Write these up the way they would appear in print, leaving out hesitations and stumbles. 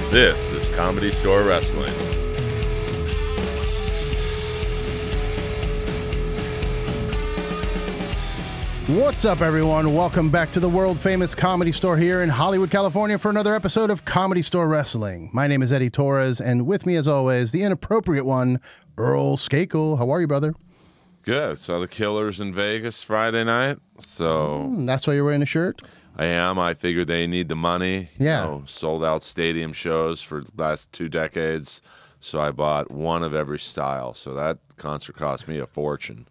This is Comedy Store Wrestling. What's up, everyone? Welcome back to the world-famous Comedy Store here in Hollywood, California for another episode of Comedy Store Wrestling. My name is Eddie Torres, and with me, as always, the inappropriate one, Earl Skakel. How are you, brother? Good. Saw the Killers in Vegas Friday night. So That's why you're wearing a shirt? I am. I figured they need the money. Yeah. Sold out stadium shows for the last 2 decades. So I bought one of every style. So that concert cost me a fortune.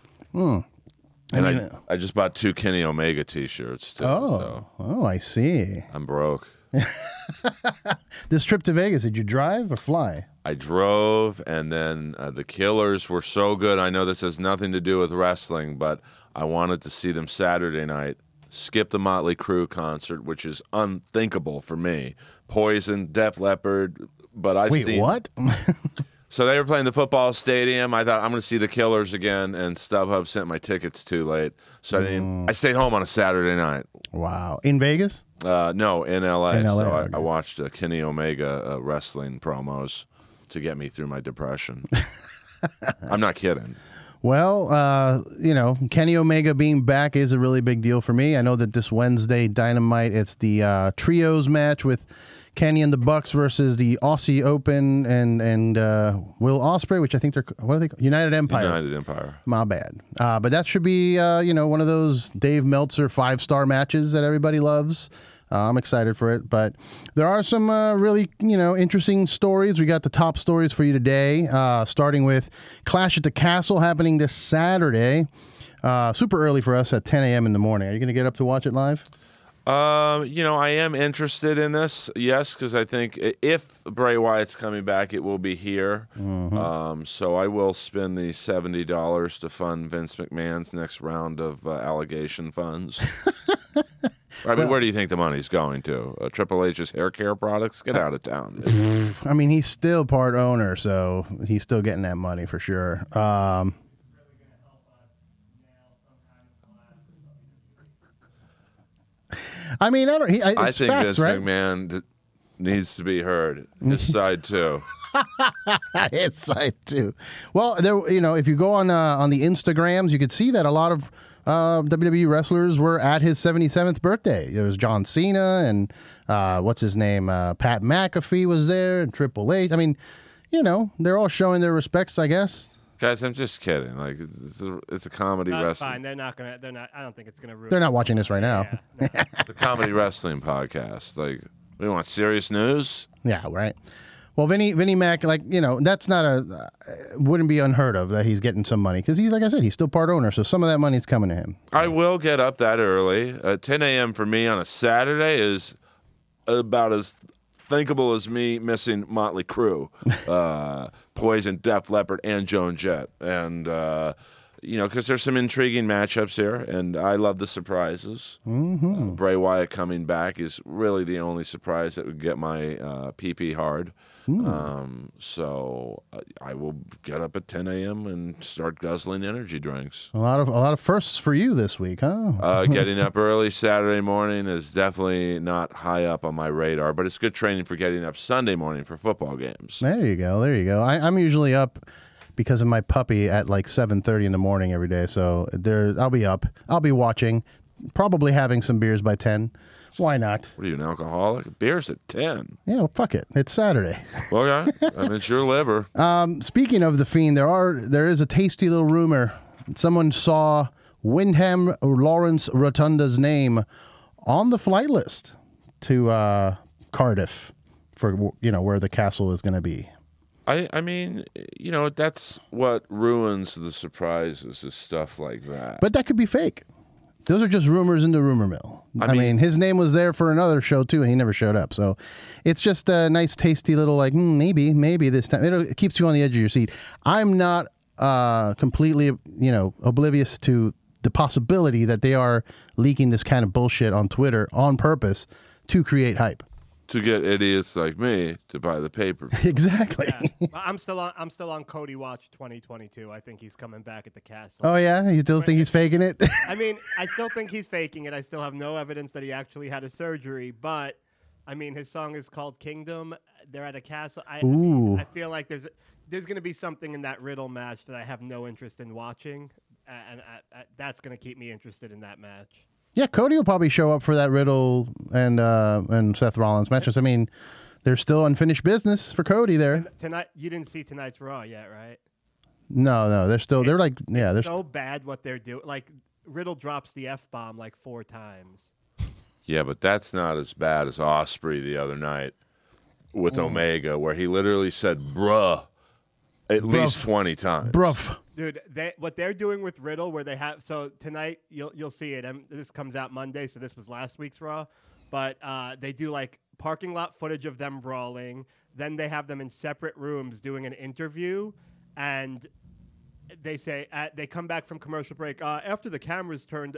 And I just bought 2 Kenny Omega t-shirts too. Oh, I see. I'm broke. This trip to Vegas, did you drive or fly? I drove, and then the Killers were so good. I know this has nothing to do with wrestling, but I wanted to see them Saturday night. Skip the Motley Crue concert, which is unthinkable for me. Poison, Def Leppard, but I've seen... Wait, what? So they were playing the football stadium. I thought, I'm going to see the Killers again, and StubHub sent my tickets too late. So I stayed home on a Saturday night. Wow. In Vegas? No, in L.A. In LA, So okay. I watched Kenny Omega wrestling promos to get me through my depression. I'm not kidding. Well, Kenny Omega being back is a really big deal for me. I know that this Wednesday Dynamite, it's the trios match with Kenny and the Bucks versus the Aussie Open and Will Ospreay, which I think what are they called? United Empire. United Empire. My bad. But that should be, one of those Dave Meltzer 5-star matches that everybody loves. I'm excited for it, but there are some really, interesting stories. We got the top stories for you today, starting with Clash at the Castle happening this Saturday. Super early for us at 10 a.m. in the morning. Are you going to get up to watch it live? I am interested in this, yes, because I think if Bray Wyatt's coming back, it will be here. Mm-hmm. So I will spend the $70 to fund Vince McMahon's next round of allegation funds. Where do you think the money's going to? Triple H's hair care products? Get out of town. Dude. I mean, he's still part owner, so he's still getting that money for sure. I mean, I think Vince McMahon needs to be heard. His side too. His side too. Well, if you go on the Instagrams, you could see that a lot of WWE wrestlers were at his 77th birthday. There was John Cena and what's his name? Pat McAfee was there, and Triple H. I mean, they're all showing their respects, I guess. Guys, I'm just kidding. Like, it's a comedy wrestling. Fine. They're not. I don't think it's gonna ruin. They're not watching this right now. Yeah, no. It's a comedy wrestling podcast. Like, we want serious news. Yeah, right. Well, Vinnie Mac, that's not wouldn't be unheard of that he's getting some money because he's, like I said, he's still part owner, so some of that money's coming to him. I will get up that early. 10 a.m. for me on a Saturday is about as thinkable as me missing Motley Crue, Poison, Def Leppard, and Joan Jett. And, because there's some intriguing matchups here, and I love the surprises. Mm-hmm. Bray Wyatt coming back is really the only surprise that would get my pee-pee hard. So I will get up at 10 a.m. and start guzzling energy drinks. A lot of firsts for you this week, huh? Getting up early Saturday morning is definitely not high up on my radar, but it's good training for getting up Sunday morning for football games. There you go. I'm usually up because of my puppy at like 7:30 in the morning every day. So I'll be up. I'll be watching, probably having some beers by 10. Why not? What are you, an alcoholic? Beer's at 10. Yeah, well, fuck it. It's Saturday. Well, yeah. I mean, it's your liver. Speaking of The Fiend, there is a tasty little rumor. Someone saw Wyndham Lawrence Rotunda's name on the flight list to Cardiff for, where the castle is going to be. I mean, that's what ruins the surprises is stuff like that. But that could be fake. Those are just rumors in the rumor mill. I mean, his name was there for another show, too, and he never showed up. So it's just a nice, tasty little, maybe this time. It keeps you on the edge of your seat. I'm not completely, oblivious to the possibility that they are leaking this kind of bullshit on Twitter on purpose to create hype. To get idiots like me to buy the paper. Exactly. Yeah. I'm still on Cody Watch 2022. I think he's coming back at the castle. Oh yeah, you still think he's faking it? I mean, I still think he's faking it. I still have no evidence that he actually had a surgery, but I mean, his song is called Kingdom. They're at a castle. Ooh. I feel like there's going to be something in that Riddle match that I have no interest in watching, and that's going to keep me interested in that match. Yeah, Cody will probably show up for that Riddle and Seth Rollins matches. I mean, there's still unfinished business for Cody there. Tonight, you didn't see tonight's Raw yet, right? No, they're so bad what they're doing. Like Riddle drops the F-bomb like 4 times. Yeah, but that's not as bad as Osprey the other night with Omega, where he literally said "bruh" at least 20 times. Bruff. Dude, what they're doing with Riddle, where they have tonight you'll see it. And this comes out Monday, so this was last week's Raw. But they do like parking lot footage of them brawling. Then they have them in separate rooms doing an interview, and they say they come back from commercial break after the cameras turned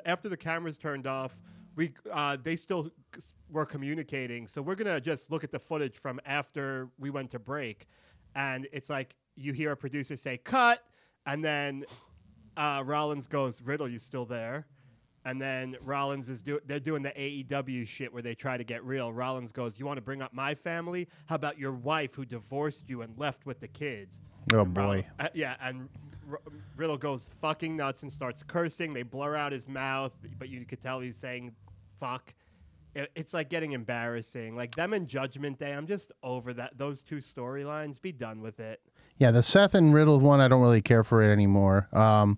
off. They still were communicating, so we're gonna just look at the footage from after we went to break, and it's like you hear a producer say cut, and then Rollins goes, "Riddle, you still there?" And then Rollins they're doing the AEW shit where they try to get real. Rollins goes, "You want to bring up my family? How about your wife who divorced you and left with the kids?" Oh, and boy. And Riddle goes fucking nuts and starts cursing. They blur out his mouth, but you could tell he's saying fuck. It's like getting embarrassing. Like them in Judgment Day, I'm just over that. Those 2 storylines, be done with it. Yeah, the Seth and Riddle one, I don't really care for it anymore.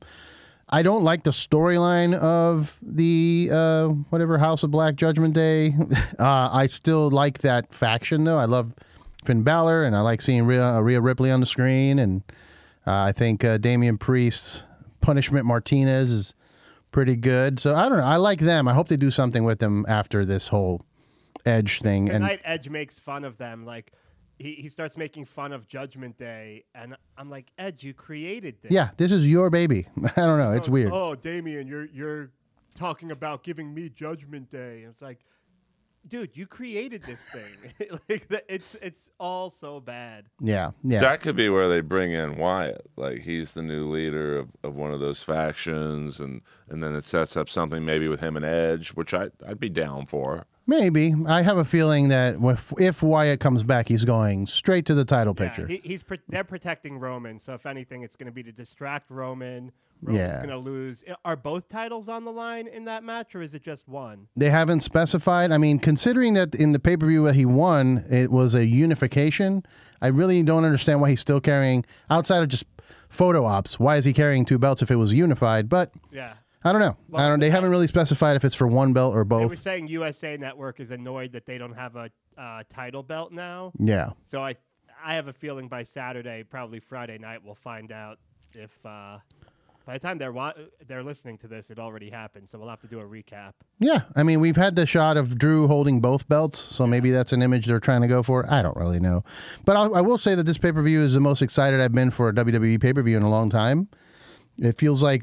I don't like the storyline of the House of Black Judgment Day. I still like that faction, though. I love Finn Balor, and I like seeing Rhea Ripley on the screen. And I think Damian Priest's Punishment Martinez is pretty good. So I don't know. I like them. I hope they do something with them after this whole Edge thing. Tonight, Edge makes fun of them. Like, he starts making fun of Judgment Day, and I'm like, Edge, you created this. Yeah, this is your baby. I don't know. It's weird. Oh, Damian, you're talking about giving me Judgment Day. And it's like, dude, you created this thing. It's all so bad. Yeah. That could be where they bring in Wyatt. Like he's the new leader of one of those factions, and then it sets up something maybe with him and Edge, which I'd be down for. Maybe. I have a feeling that if Wyatt comes back, he's going straight to the title picture. They're protecting Roman, so if anything, it's going to be to distract Roman. Roman's going to lose. Are both titles on the line in that match, or is it just one? They haven't specified. I mean, considering that in the pay-per-view that he won, it was a unification, I really don't understand why he's still carrying, outside of just photo ops, why is he carrying 2 belts if it was unified? But yeah. I don't know. Well, they haven't really specified if it's for one belt or both. They were saying USA Network is annoyed that they don't have a title belt now. Yeah. So I have a feeling by Saturday, probably Friday night, we'll find out if by the time they're listening to this, it already happened. So we'll have to do a recap. Yeah. I mean, we've had the shot of Drew holding both belts, so maybe that's an image they're trying to go for. I don't really know. But I will say that this pay-per-view is the most excited I've been for a WWE pay-per-view in a long time. It feels like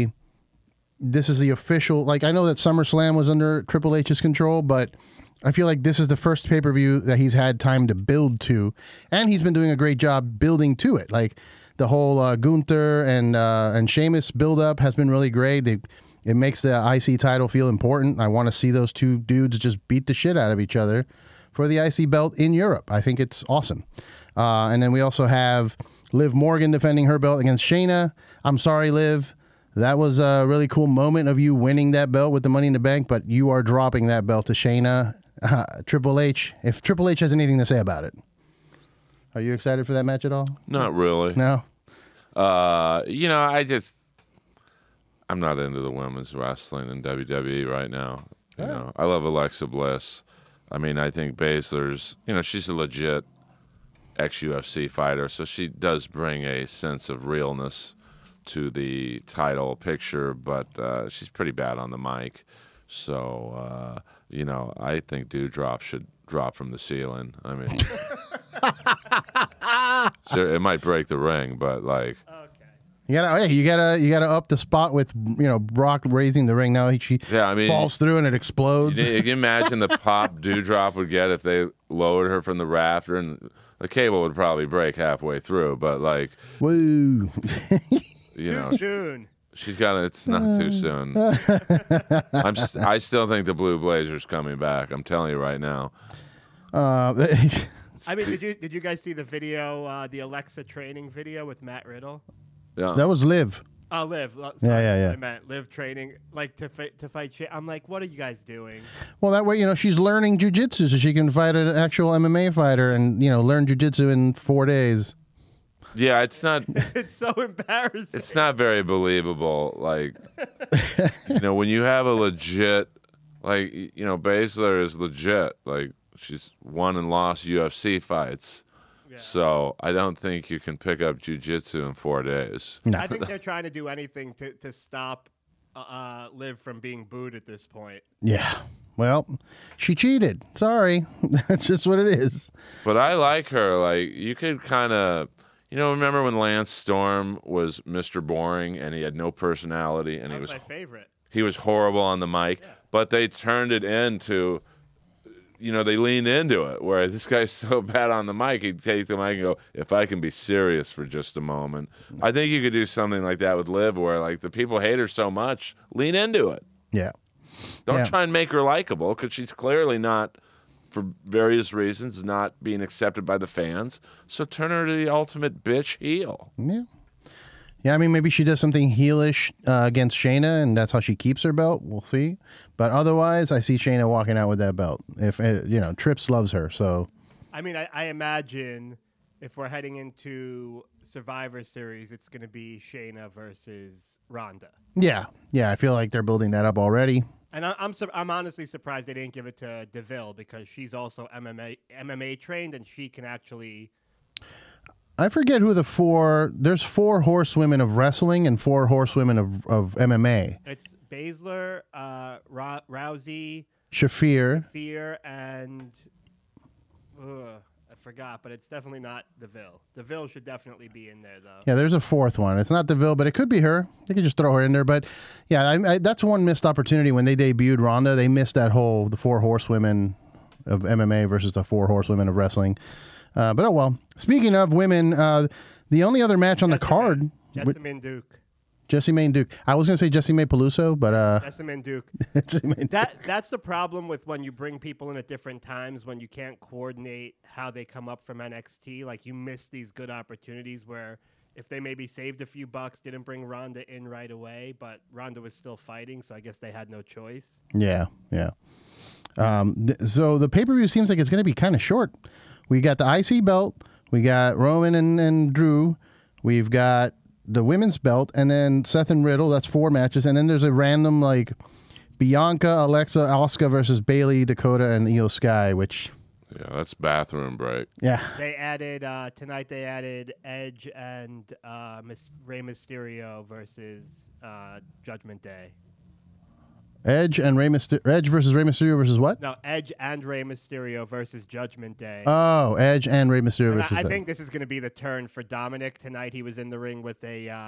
this is the official, like I know that SummerSlam was under Triple H's control, but I feel like this is the first pay-per-view that he's had time to build to, and he's been doing a great job building to it. Like the whole Gunther and Sheamus build-up has been really great. It makes the IC title feel important. I want to see those 2 dudes just beat the shit out of each other for the IC belt in Europe. I think it's awesome. And then we also have Liv Morgan defending her belt against Shayna. I'm sorry, Liv. That was a really cool moment of you winning that belt with the Money in the Bank, but you are dropping that belt to Shayna. Triple H, if Triple H has anything to say about it. Are you excited for that match at all? Not really. No? I'm not into the women's wrestling in WWE right now. You know, I love Alexa Bliss. I mean, I think Baszler's, she's a legit ex-UFC fighter, so she does bring a sense of realness to the title picture, but she's pretty bad on the mic. So, I think Doudrop should drop from the ceiling. I mean, sure, it might break the ring, but like, you gotta up the spot with Brock raising the ring. Now she falls through and it explodes. You can imagine the pop Doudrop would get if they lowered her from the rafter, and the cable would probably break halfway through. But like, woo. Too soon. She's got it's not too soon. I still think the Blue Blazer's coming back. I'm telling you right now. I mean, did you guys see the video, the Alexa training video with Matt Riddle? Yeah. That was Liv. Oh, Liv. Yeah. I meant Liv training, like to fight shit. I'm like, what are you guys doing? Well, that way, she's learning jujitsu so she can fight an actual MMA fighter and, learn jujitsu in 4 days. Yeah, it's not. It's so embarrassing. It's not very believable. Like, when you have a legit, like, Baszler is legit. Like, she's won and lost UFC fights. Yeah. So I don't think you can pick up jiu-jitsu in 4 days. No. I think they're trying to do anything to stop Liv from being booed at this point. Yeah. Well, she cheated. Sorry. That's just what it is. But I like her. Like, you could kind of, remember when Lance Storm was Mr. Boring and he had no personality and That he was was my favorite. He was horrible on the mic, but they turned it into, they leaned into it. Where this guy's so bad on the mic, he'd take the mic and go, if I can be serious for just a moment. I think you could do something like that with Liv, where like the people hate her so much, lean into it. Yeah. Don't try and make her likable, because she's clearly not, for various reasons, not being accepted by the fans. So turn her to the ultimate bitch heel. Yeah. Yeah, I mean, maybe she does something heelish against Shayna, and that's how she keeps her belt. We'll see. But otherwise, I see Shayna walking out with that belt. If Trips loves her, so. I mean, I imagine if we're heading into Survivor Series, it's going to be Shayna versus Ronda. Yeah, I feel like they're building that up already. And I'm honestly surprised they didn't give it to DeVille, because she's also MMA trained, and she can actually. I forget who there's 4 horsewomen of wrestling and 4 horsewomen of MMA. It's Baszler, Rousey, Shafir, and I forgot, but it's definitely not DeVille. DeVille should definitely be in there, though. Yeah, there's a 4th one. It's not DeVille, but it could be her. They could just throw her in there. But yeah, that's one missed opportunity when they debuted Ronda. They missed the 4 horsewomen of MMA versus the 4 horsewomen of wrestling. But oh well. Speaking of women, the only other match on the card, Jessamine Duke. Jessamine Duke. I was going to say Jessamine Peluso, but Jessamine Duke. Jessamine Duke. That's the problem with when you bring people in at different times, when you can't coordinate how they come up from NXT. Like, you miss these good opportunities where if they maybe saved a few bucks, didn't bring Ronda in right away, but Ronda was still fighting, so I guess they had no choice. Yeah. So the pay-per-view seems like it's going to be kind of short. We got the IC belt, we got Roman and Drew, we've got the women's belt, and then Seth and Riddle. That's 4 matches, and then there's a random like Bianca, Alexa, Asuka versus Bayley, Dakota, and Io Sky, which. Yeah, that's bathroom break. Yeah. They added tonight. They added Edge and Rey Mysterio versus Judgment Day. Edge versus Rey Mysterio versus what? No, Edge and Rey Mysterio versus Judgment Day. Oh, Edge and Rey Mysterio versus. I think this is going to be the turn for Dominic tonight. He was in the ring with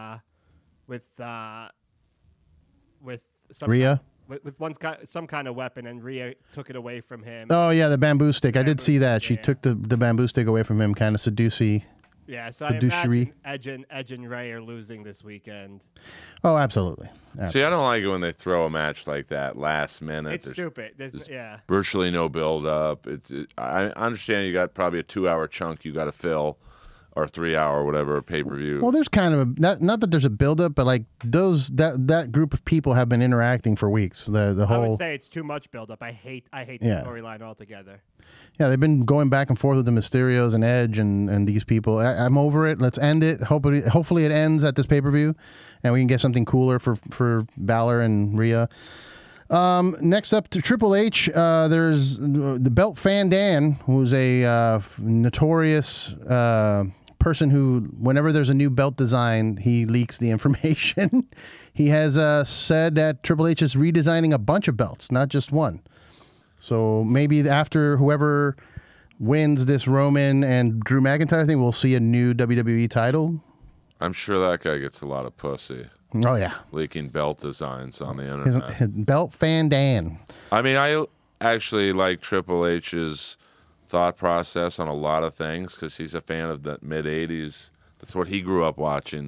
some Rhea. With some kind of weapon, and Rhea took it away from him. Oh yeah, the bamboo stick. I did see that. She took the bamboo stick away from him, kind of seducey. Yeah, so I imagine Edge and Rey are losing this weekend. Oh, absolutely. See, I don't like it when they throw a match like that last minute. It's stupid. There's virtually no build up. I understand you got probably a 2-hour chunk you got to fill, or 3-hour, whatever, pay-per-view. Well, there's kind of not that there's a buildup, but like that group of people have been interacting for weeks. The whole. I would say it's too much buildup. I hate the storyline altogether. Yeah, they've been going back and forth with the Mysterios and Edge and these people. I'm over it. Let's end it. Hopefully it ends at this pay-per-view, and we can get something cooler for Balor and Rhea. Next up to Triple H, there's the Belt Fan Dan, who's a notorious person who, whenever there's a new belt design, he leaks the information. He has said that Triple H is redesigning a bunch of belts, not just one. So maybe after whoever wins this Roman and Drew McIntyre thing, we'll see a new WWE title. I'm sure that guy gets a lot of pussy. Oh, yeah. Leaking belt designs on the internet. His Belt Fan Dan. I mean, I actually like Triple H's thought process on a lot of things, because he's a fan of the mid-'80s. That's what he grew up watching.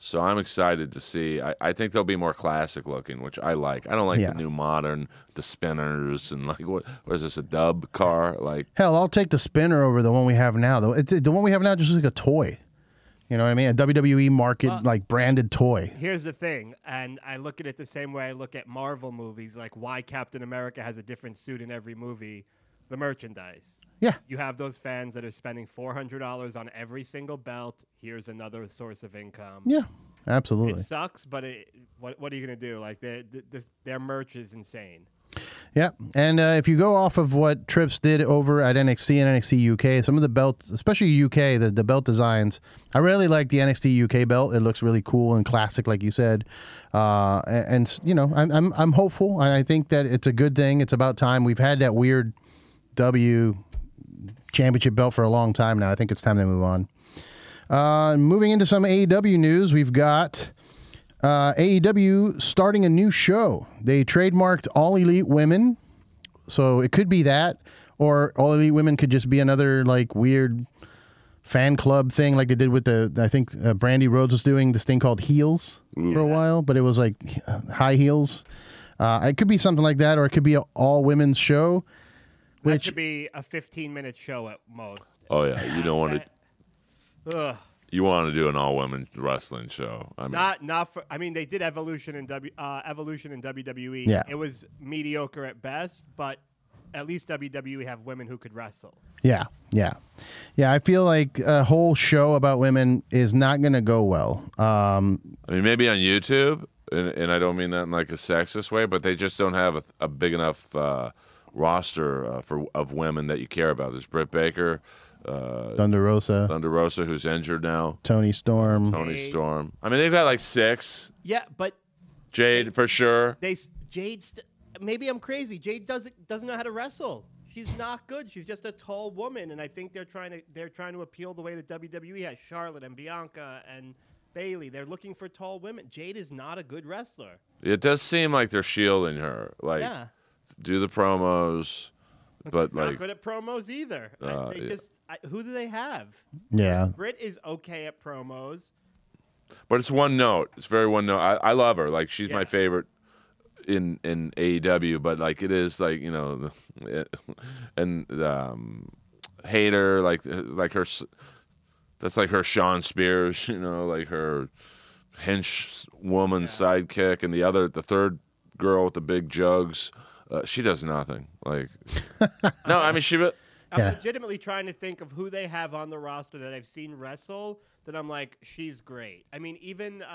So I'm excited to see. I think they'll be more classic looking, which I like. I don't like the new modern, the spinners, and like what is this, a dub car? Like Hell, I'll take the spinner over the one we have now. Though the one we have now just looks like a toy. You know what I mean? A WWE market like branded toy. Here's the thing, and I look at it the same way I look at Marvel movies, like why Captain America has a different suit in every movie. The merchandise. Yeah. You have those fans that are spending $400 on every single belt. Here's another source of income. Yeah, absolutely. It sucks, but what are you going to do? Like, their merch is insane. Yeah, and if you go off of what Trips did over at NXT and NXT UK, some of the belts, especially UK, the belt designs, I really like the NXT UK belt. It looks really cool and classic, like you said. And you know, I'm hopeful, and I think that it's a good thing. It's about time. We've had that weird W championship belt for a long time now. I think it's time to move on. Moving into some AEW news, we've got AEW starting a new show. They trademarked All Elite Women, so it could be that, or All Elite Women could just be another like weird fan club thing, like they did with I think Brandy Rhodes was doing this thing called Heels for a while, but it was like high heels. It could be something like that, or it could be an all women's show. That should be a 15-minute show at most. Oh yeah, you don't want to. You want to do an all-women wrestling show? I mean, not for. I mean, they did Evolution in WWE. Yeah. It was mediocre at best, but at least WWE have women who could wrestle. Yeah. I feel like a whole show about women is not going to go well. I mean, maybe on YouTube, and I don't mean that in like a sexist way, but they just don't have a big enough roster of women that you care about. There's Britt Baker, Thunder Rosa, who's injured now. Tony Storm. I mean, they've got like 6. Yeah, but Jade for sure. Maybe I'm crazy. Jade doesn't know how to wrestle. She's not good. She's just a tall woman, and I think they're trying to appeal the way that WWE has Charlotte and Bianca and Bayley. They're looking for tall women. Jade is not a good wrestler. It does seem like they're shielding her. Like, do the promos, but like not good at promos either. Who do they have? Yeah, Britt is okay at promos, but it's one note. It's very one note. I love her. Like she's my favorite in AEW, but like it is like, you know, and Hater like her. That's like her Sean Spears, you know, like her hench woman sidekick, and the third girl with the big jugs. She does nothing. Like, no, I mean I'm legitimately trying to think of who they have on the roster that I've seen wrestle that I'm like, she's great. I mean, even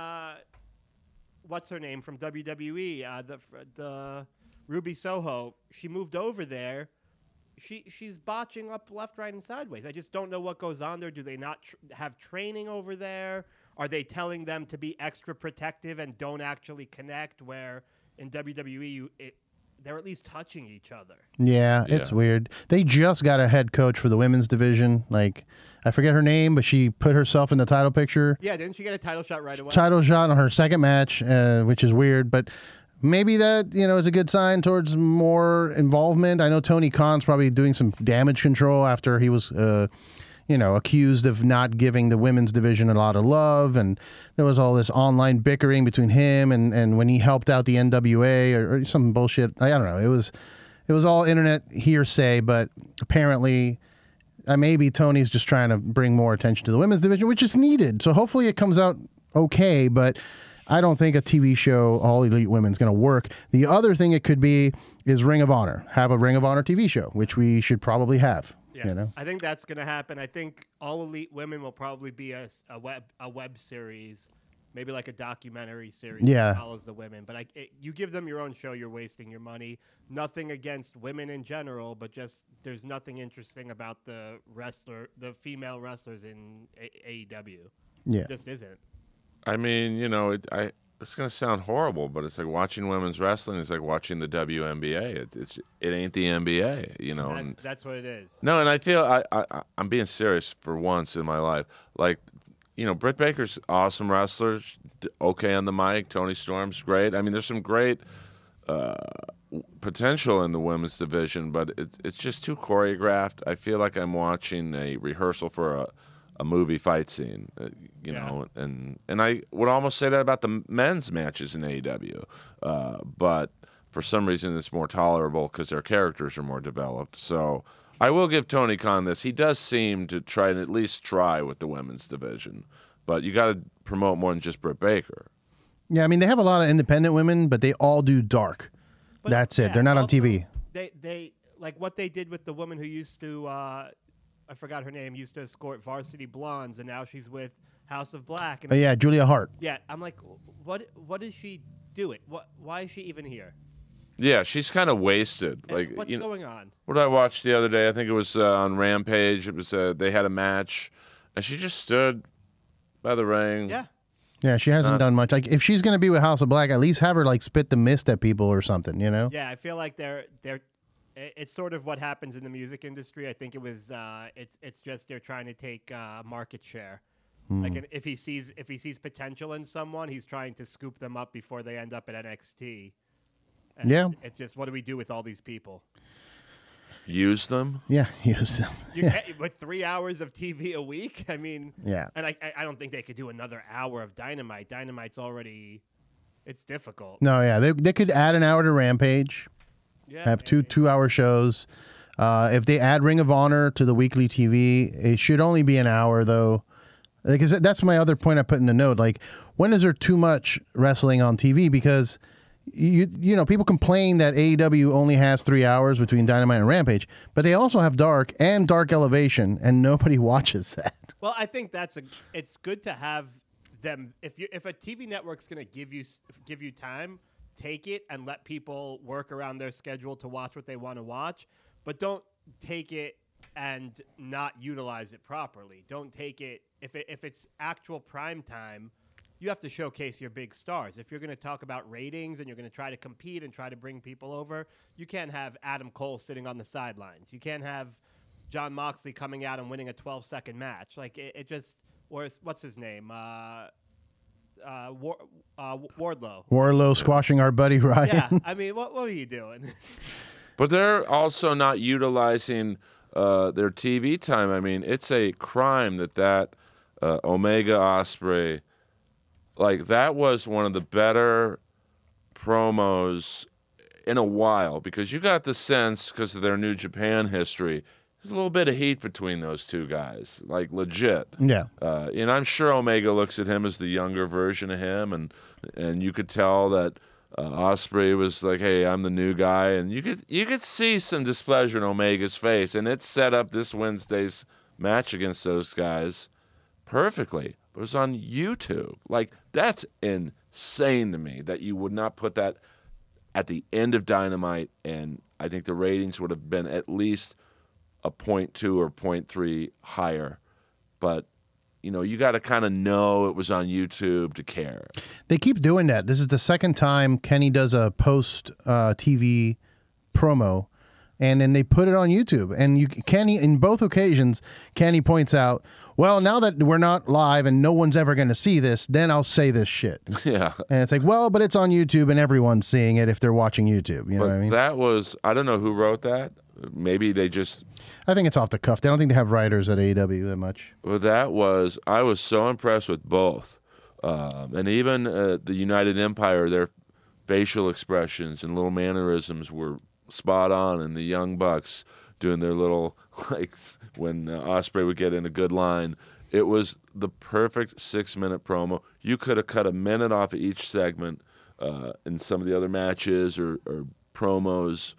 what's her name from WWE, the Ruby Soho. She moved over there. She's botching up left, right, and sideways. I just don't know what goes on there. Do they not have training over there? Are they telling them to be extra protective and don't actually connect? Where in WWE, they're at least touching each other. Yeah, it's weird. They just got a head coach for the women's division. Like, I forget her name, but she put herself in the title picture. Yeah, didn't she get a title shot right away? Title shot on her second match, which is weird, but maybe that, you know, is a good sign towards more involvement. I know Tony Khan's probably doing some damage control after he was accused of not giving the women's division a lot of love, and there was all this online bickering between him and when he helped out the NWA or some bullshit. I don't know. It was all internet hearsay, but apparently maybe Tony's just trying to bring more attention to the women's division, which is needed. So hopefully it comes out okay, but I don't think a TV show, All Elite Women, is going to work. The other thing it could be is Ring of Honor. Have a Ring of Honor TV show, which we should probably have. Yeah, you know? I think that's going to happen. I think All Elite Women will probably be a web series, maybe like a documentary series that follows the women. But you give them your own show, you're wasting your money. Nothing against women in general, but just there's nothing interesting about the female wrestlers in AEW. Yeah, it just isn't. I mean, you know, it's going to sound horrible, but it's like watching women's wrestling is like watching the WNBA. It ain't the NBA, you know. That's what it is. No, and I feel I'm being serious for once in my life. Like, you know, Britt Baker's awesome wrestler, okay on the mic. Tony Storm's great. I mean, there's some great potential in the women's division, but it's just too choreographed. I feel like I'm watching a rehearsal for a movie fight scene, you know, and I would almost say that about the men's matches in AEW, but for some reason it's more tolerable because their characters are more developed. So I will give Tony Khan this. He does seem to try and at least try with the women's division, but you got to promote more than just Britt Baker. Yeah, I mean, they have a lot of independent women, but they all do dark. But, that's it. They're not on TV. They like what they did with the woman who used to, I forgot her name, used to escort Varsity Blondes, and now she's with House of Black. And Yeah, Julia Hart. yeah, I'm like, what is she doing? Why is she even here? Yeah, she's kind of wasted. And Like, what's going on? What did I watch the other day? I think it was on Rampage. It was they had a match, and she just stood by the ring. Yeah. Yeah, she hasn't done much. Like, if she's going to be with House of Black, at least have her, like, spit the mist at people or something, you know? Yeah, I feel like it's sort of what happens in the music industry. I think it was it's just they're trying to take market share. Like if he sees potential in someone, he's trying to scoop them up before they end up at NXT. And Yeah. it's just, what do we do with all these people? Use them. Yeah, use them. With 3 hours of TV a week, I mean, Yeah. And I don't think they could do another hour of Dynamite. Dynamite's already, it's difficult. No, yeah, they could add an hour to Rampage, Yeah, have maybe. 2-hour shows. If they add Ring of Honor to the weekly TV, it should only be an hour, though. Because that's my other point I put in the note. Like, when is there too much wrestling on TV? Because you know, people complain that AEW only has 3 hours between Dynamite and Rampage, but they also have Dark and Dark Elevation, and nobody watches that. Well, I think it's good to have them. If a TV network's going to give you time, take it and let people work around their schedule to watch what they want to watch, but don't take it and not utilize it properly. Don't take it if it's actual prime time. You have to showcase your big stars. If you're going to talk about ratings and you're going to try to compete and try to bring people over, you can't have Adam Cole sitting on the sidelines. You can't have Jon Moxley coming out and winning a 12-second match. Like, it just, or what's his name? Wardlow. Wardlow squashing our buddy Ryan. Yeah, I mean, what are you doing? But they're also not utilizing their TV time. I mean, it's a crime that Omega Ospreay, like, that was one of the better promos in a while, because you got the sense, because of their New Japan history, there's a little bit of heat between those two guys, like, legit. Yeah. And I'm sure Omega looks at him as the younger version of him, and you could tell that Ospreay was like, "Hey, I'm the new guy," and you could see some displeasure in Omega's face, and it set up this Wednesday's match against those guys perfectly. It was on YouTube. Like, that's insane to me that you would not put that at the end of Dynamite, and I think the ratings would have been at least a 0.2 or 0.3 higher. But, you know, you got to kind of know it was on YouTube to care. They keep doing that. This is the second time Kenny does a post TV promo, and then they put it on YouTube. And Kenny, in both occasions, Kenny points out, well, now that we're not live and no one's ever going to see this, then I'll say this shit. Yeah. And it's like, well, but it's on YouTube and everyone's seeing it if they're watching YouTube. You know what I mean? That was, I don't know who wrote that. Maybe they just... I think it's off the cuff. They don't think they have writers at AEW that much. Well, I was so impressed with both. And even the United Empire, their facial expressions and little mannerisms were spot on, and the Young Bucks doing their little, like, when Ospreay would get in a good line. It was the perfect 6-minute promo. You could have cut a minute off of each segment in some of the other matches or promos,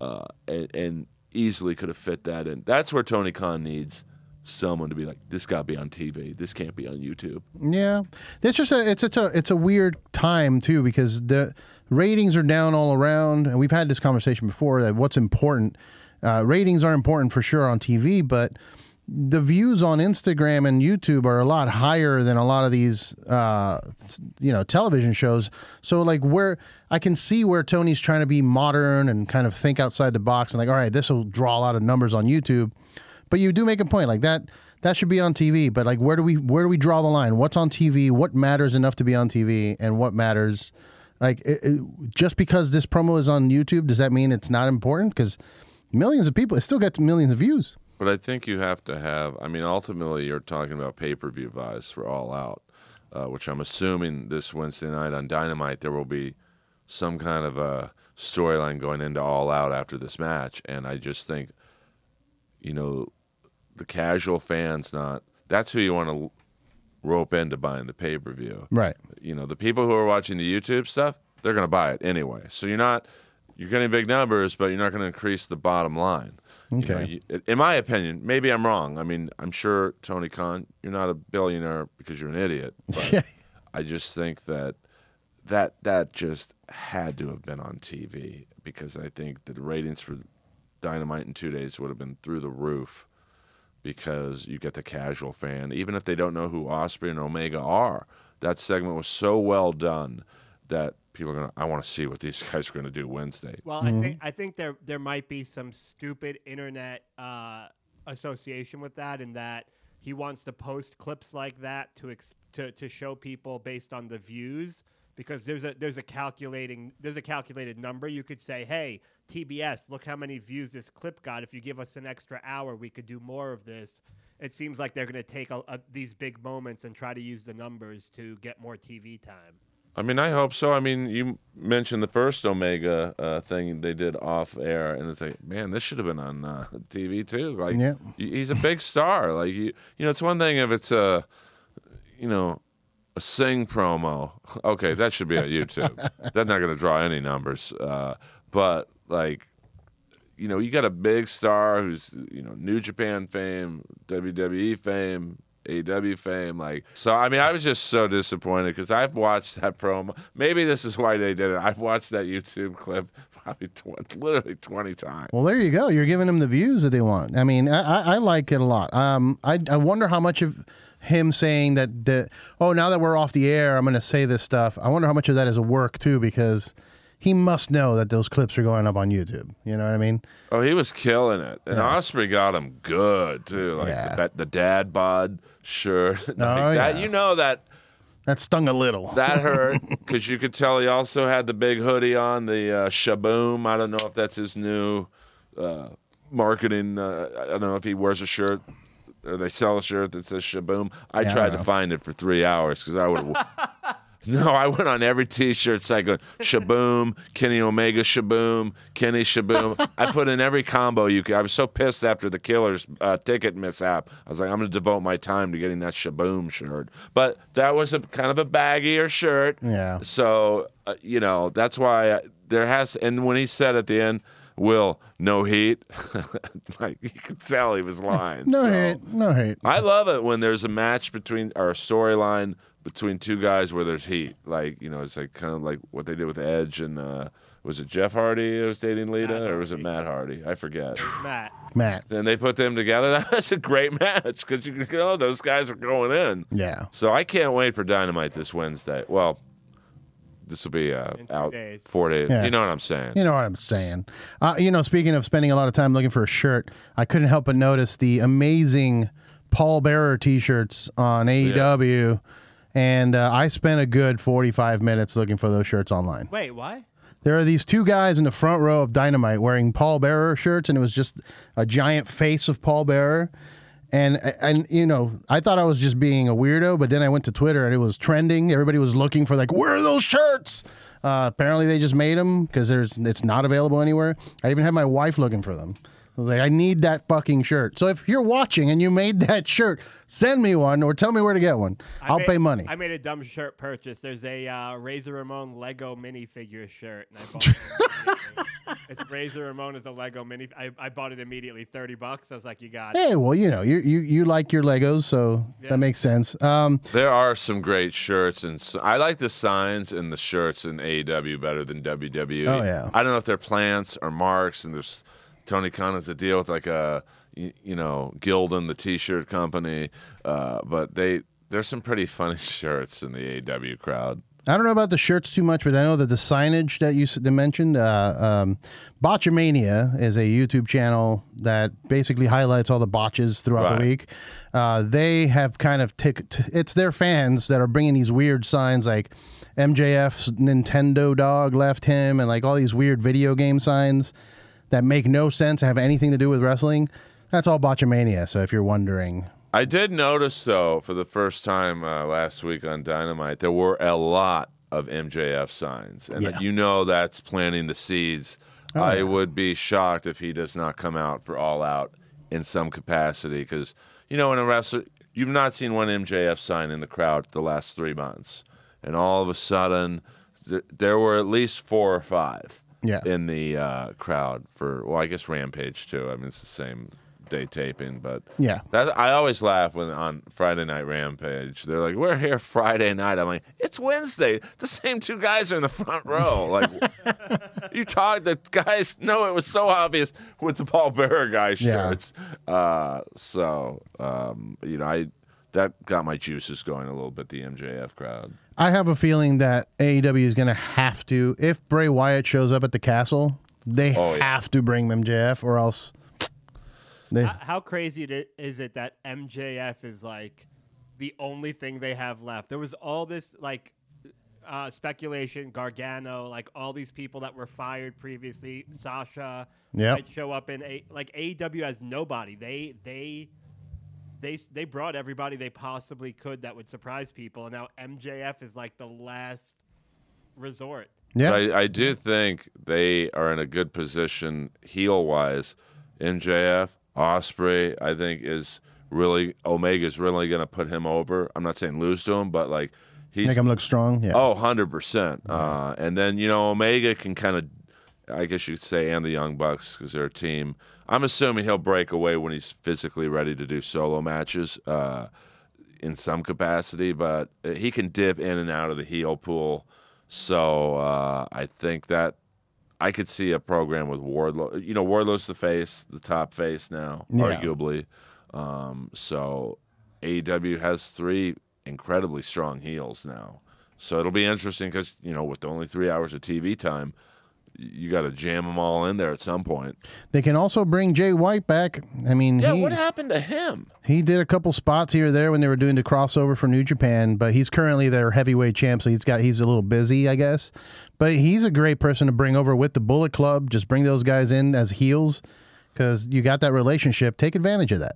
and easily could have fit that in. That's where Tony Khan needs someone to be like, this got to be on TV. This can't be on YouTube. Yeah, it's just it's a weird time too, because the ratings are down all around, and we've had this conversation before that what's important. Ratings are important for sure on TV, but the views on Instagram and YouTube are a lot higher than a lot of these, television shows. So, like, where I can see where Tony's trying to be modern and kind of think outside the box, and like, all right, this will draw a lot of numbers on YouTube. But you do make a point, like that should be on TV. But like, where do we draw the line? What's on TV? What matters enough to be on TV, and what matters? Like, just because this promo is on YouTube, does that mean it's not important? Because millions of people, it still gets millions of views. But I think you have to have. I mean, ultimately, you're talking about pay-per-view buys for All Out, which I'm assuming this Wednesday night on Dynamite there will be some kind of a storyline going into All Out after this match, and I just think, the casual fans that's who you want to rope into buying the pay-per-view. Right. The people who are watching the YouTube stuff, they're going to buy it anyway. So you're getting big numbers, but you're not going to increase the bottom line. Okay. In my opinion, maybe I'm wrong. I mean, I'm sure, Tony Khan, you're not a billionaire because you're an idiot. But I just think that just had to have been on TV, because I think that the ratings for Dynamite in 2 days would have been through the roof, because you get the casual fan. Even if they don't know who Ospreay and Omega are, that segment was so well done that people are I want to see what these guys are going to do Wednesday. Well, I think there might be some stupid internet association with that, in that he wants to post clips like that to show people based on the views, because there's a calculated number. You could say, hey, TBS, look how many views this clip got. If you give us an extra hour, we could do more of this. It seems like they're going to take these big moments and try to use the numbers to get more TV time. I mean, I hope so. I mean, you mentioned the first Omega thing they did off air, and it's like, man, this should have been on TV too. Like, he's a big star. Like, it's one thing if it's a Sing promo. Okay, that should be on YouTube. That's not going to draw any numbers. But like, you got a big star who's New Japan fame, WWE fame, AEW fame, so I mean, I was just so disappointed, because I've watched that promo. Maybe this is why they did it. I've watched that YouTube clip probably literally 20 times. Well, there you go. You're giving them the views that they want. I mean, I like it a lot. I wonder how much of him saying that now that we're off the air, I'm going to say this stuff. I wonder how much of that is a work too, because he must know that those clips are going up on YouTube. You know what I mean? Oh, he was killing it. And Ospreay got him good, too. Like the dad bod shirt. That stung a little. That hurt, because you could tell he also had the big hoodie on, the Shaboom. I don't know if that's his new marketing. I don't know if he wears a shirt, or they sell a shirt that says Shaboom. I tried to find it for 3 hours, because I would No, I went on every T-shirt site going, Shaboom, Kenny Omega Shaboom, Kenny Shaboom. I put in every combo you could. I was so pissed after the Killers ticket mishap. I was like, I'm going to devote my time to getting that Shaboom shirt. But that was a kind of a baggier shirt. Yeah. So, that's why and when he said at the end, Will, no heat, like, you could tell he was lying. No hate. I love it when there's a match or a storyline between two guys where there's heat. Like, it's like kind of like what they did with Edge and was it Jeff Hardy that was dating Lita, or was it Matt Hardy? I forget. Matt. And they put them together. That was a great match, because those guys are going in. Yeah. So I can't wait for Dynamite this Wednesday. Well, this will be out 4 days. Yeah. You know what I'm saying? You know what I'm saying. Speaking of spending a lot of time looking for a shirt, I couldn't help but notice the amazing Paul Bearer T-shirts on AEW. Yes. And I spent a good 45 minutes looking for those shirts online. Wait, why? There are these two guys in the front row of Dynamite wearing Paul Bearer shirts, and it was just a giant face of Paul Bearer. And I thought I was just being a weirdo, but then I went to Twitter and it was trending. Everybody was looking for where are those shirts? Apparently they just made them because it's not available anywhere. I even had my wife looking for them. I was like, I need that fucking shirt. So if you're watching and you made that shirt, send me one or tell me where to get one. I'll pay money. I made a dumb shirt purchase. There's a Razor Ramon Lego minifigure shirt, and I bought it. It's Razor Ramon as a Lego mini. I bought it immediately, $30. I was like, you got it. Hey, well, you like your Legos, so that makes sense. There are some great shirts, and I like the signs and the shirts in AEW better than WWE. Oh yeah. I don't know if they're plants or marks, and there's Tony Khan has a deal with Gildan, the T-shirt company, but there's some pretty funny shirts in the AEW crowd. I don't know about the shirts too much, but I know that the signage that you mentioned, Botchamania is a YouTube channel that basically highlights all the botches throughout the week. They have kind of it's their fans that are bringing these weird signs like MJF's Nintendo dog left him, and all these weird video game signs that make no sense, have anything to do with wrestling. That's all Botchamania. So if you're wondering, I did notice, though, for the first time last week on Dynamite, there were a lot of MJF signs. And Yeah. you know that's planting the seeds. Oh, I yeah. would be shocked if he does not come out for All Out in some capacity. Because, you know, in a wrestler, you've not seen one MJF sign in the crowd the last 3 months. And all of a sudden, there were at least 4 or 5 Yeah. in the crowd for, well, I guess Rampage, too. I mean, it's the same day taping, but Yeah. that I always laugh when on Friday Night Rampage they're like, "We're here Friday night." I'm like, "It's Wednesday." The same 2 guys are in the front row. Like, you talk. The guys know it was so obvious with the Paul Bearer guy Yeah. shirts. You know, that got my juices going a little bit. The MJF crowd. I have a feeling that AEW is going to have to, if Bray Wyatt shows up at the castle, they Oh, yeah. have to bring MJF, or else they. How crazy is it that MJF is like the only thing they have left? There was all this like speculation, Gargano, like all these people that were fired previously. Sasha Yep. might show up in AEW as nobody. They brought everybody they possibly could that would surprise people, and now MJF is like the last resort. Yeah. But I do think they are in a good position heel wise. MJF, Ospreay, I think Omega's really going to put him over. I'm not saying lose to him, but like he's Make him look strong. Yeah. 100%. And then, you know, Omega can kind of, I guess you could say, and the Young Bucks because they're a team. I'm assuming he'll break away when he's physically ready to do solo matches in some capacity, but he can dip in and out of the heel pool. So I think that I could see a program with Wardlow. You know, Wardlow's the top face now, Yeah. arguably. So AEW has 3 incredibly strong heels now. So it'll be interesting because, you know, with only 3 hours of TV time, you got to jam them all in there at some point. They can also bring Jay White back. I mean, Yeah, what happened to him? he did a couple spots here or there when they were doing the crossover for New Japan, but he's currently their heavyweight champ, so he's a little busy, I guess. But he's a great person to bring over with the Bullet Club. Just bring those guys in as heels because you got that relationship. Take advantage of that.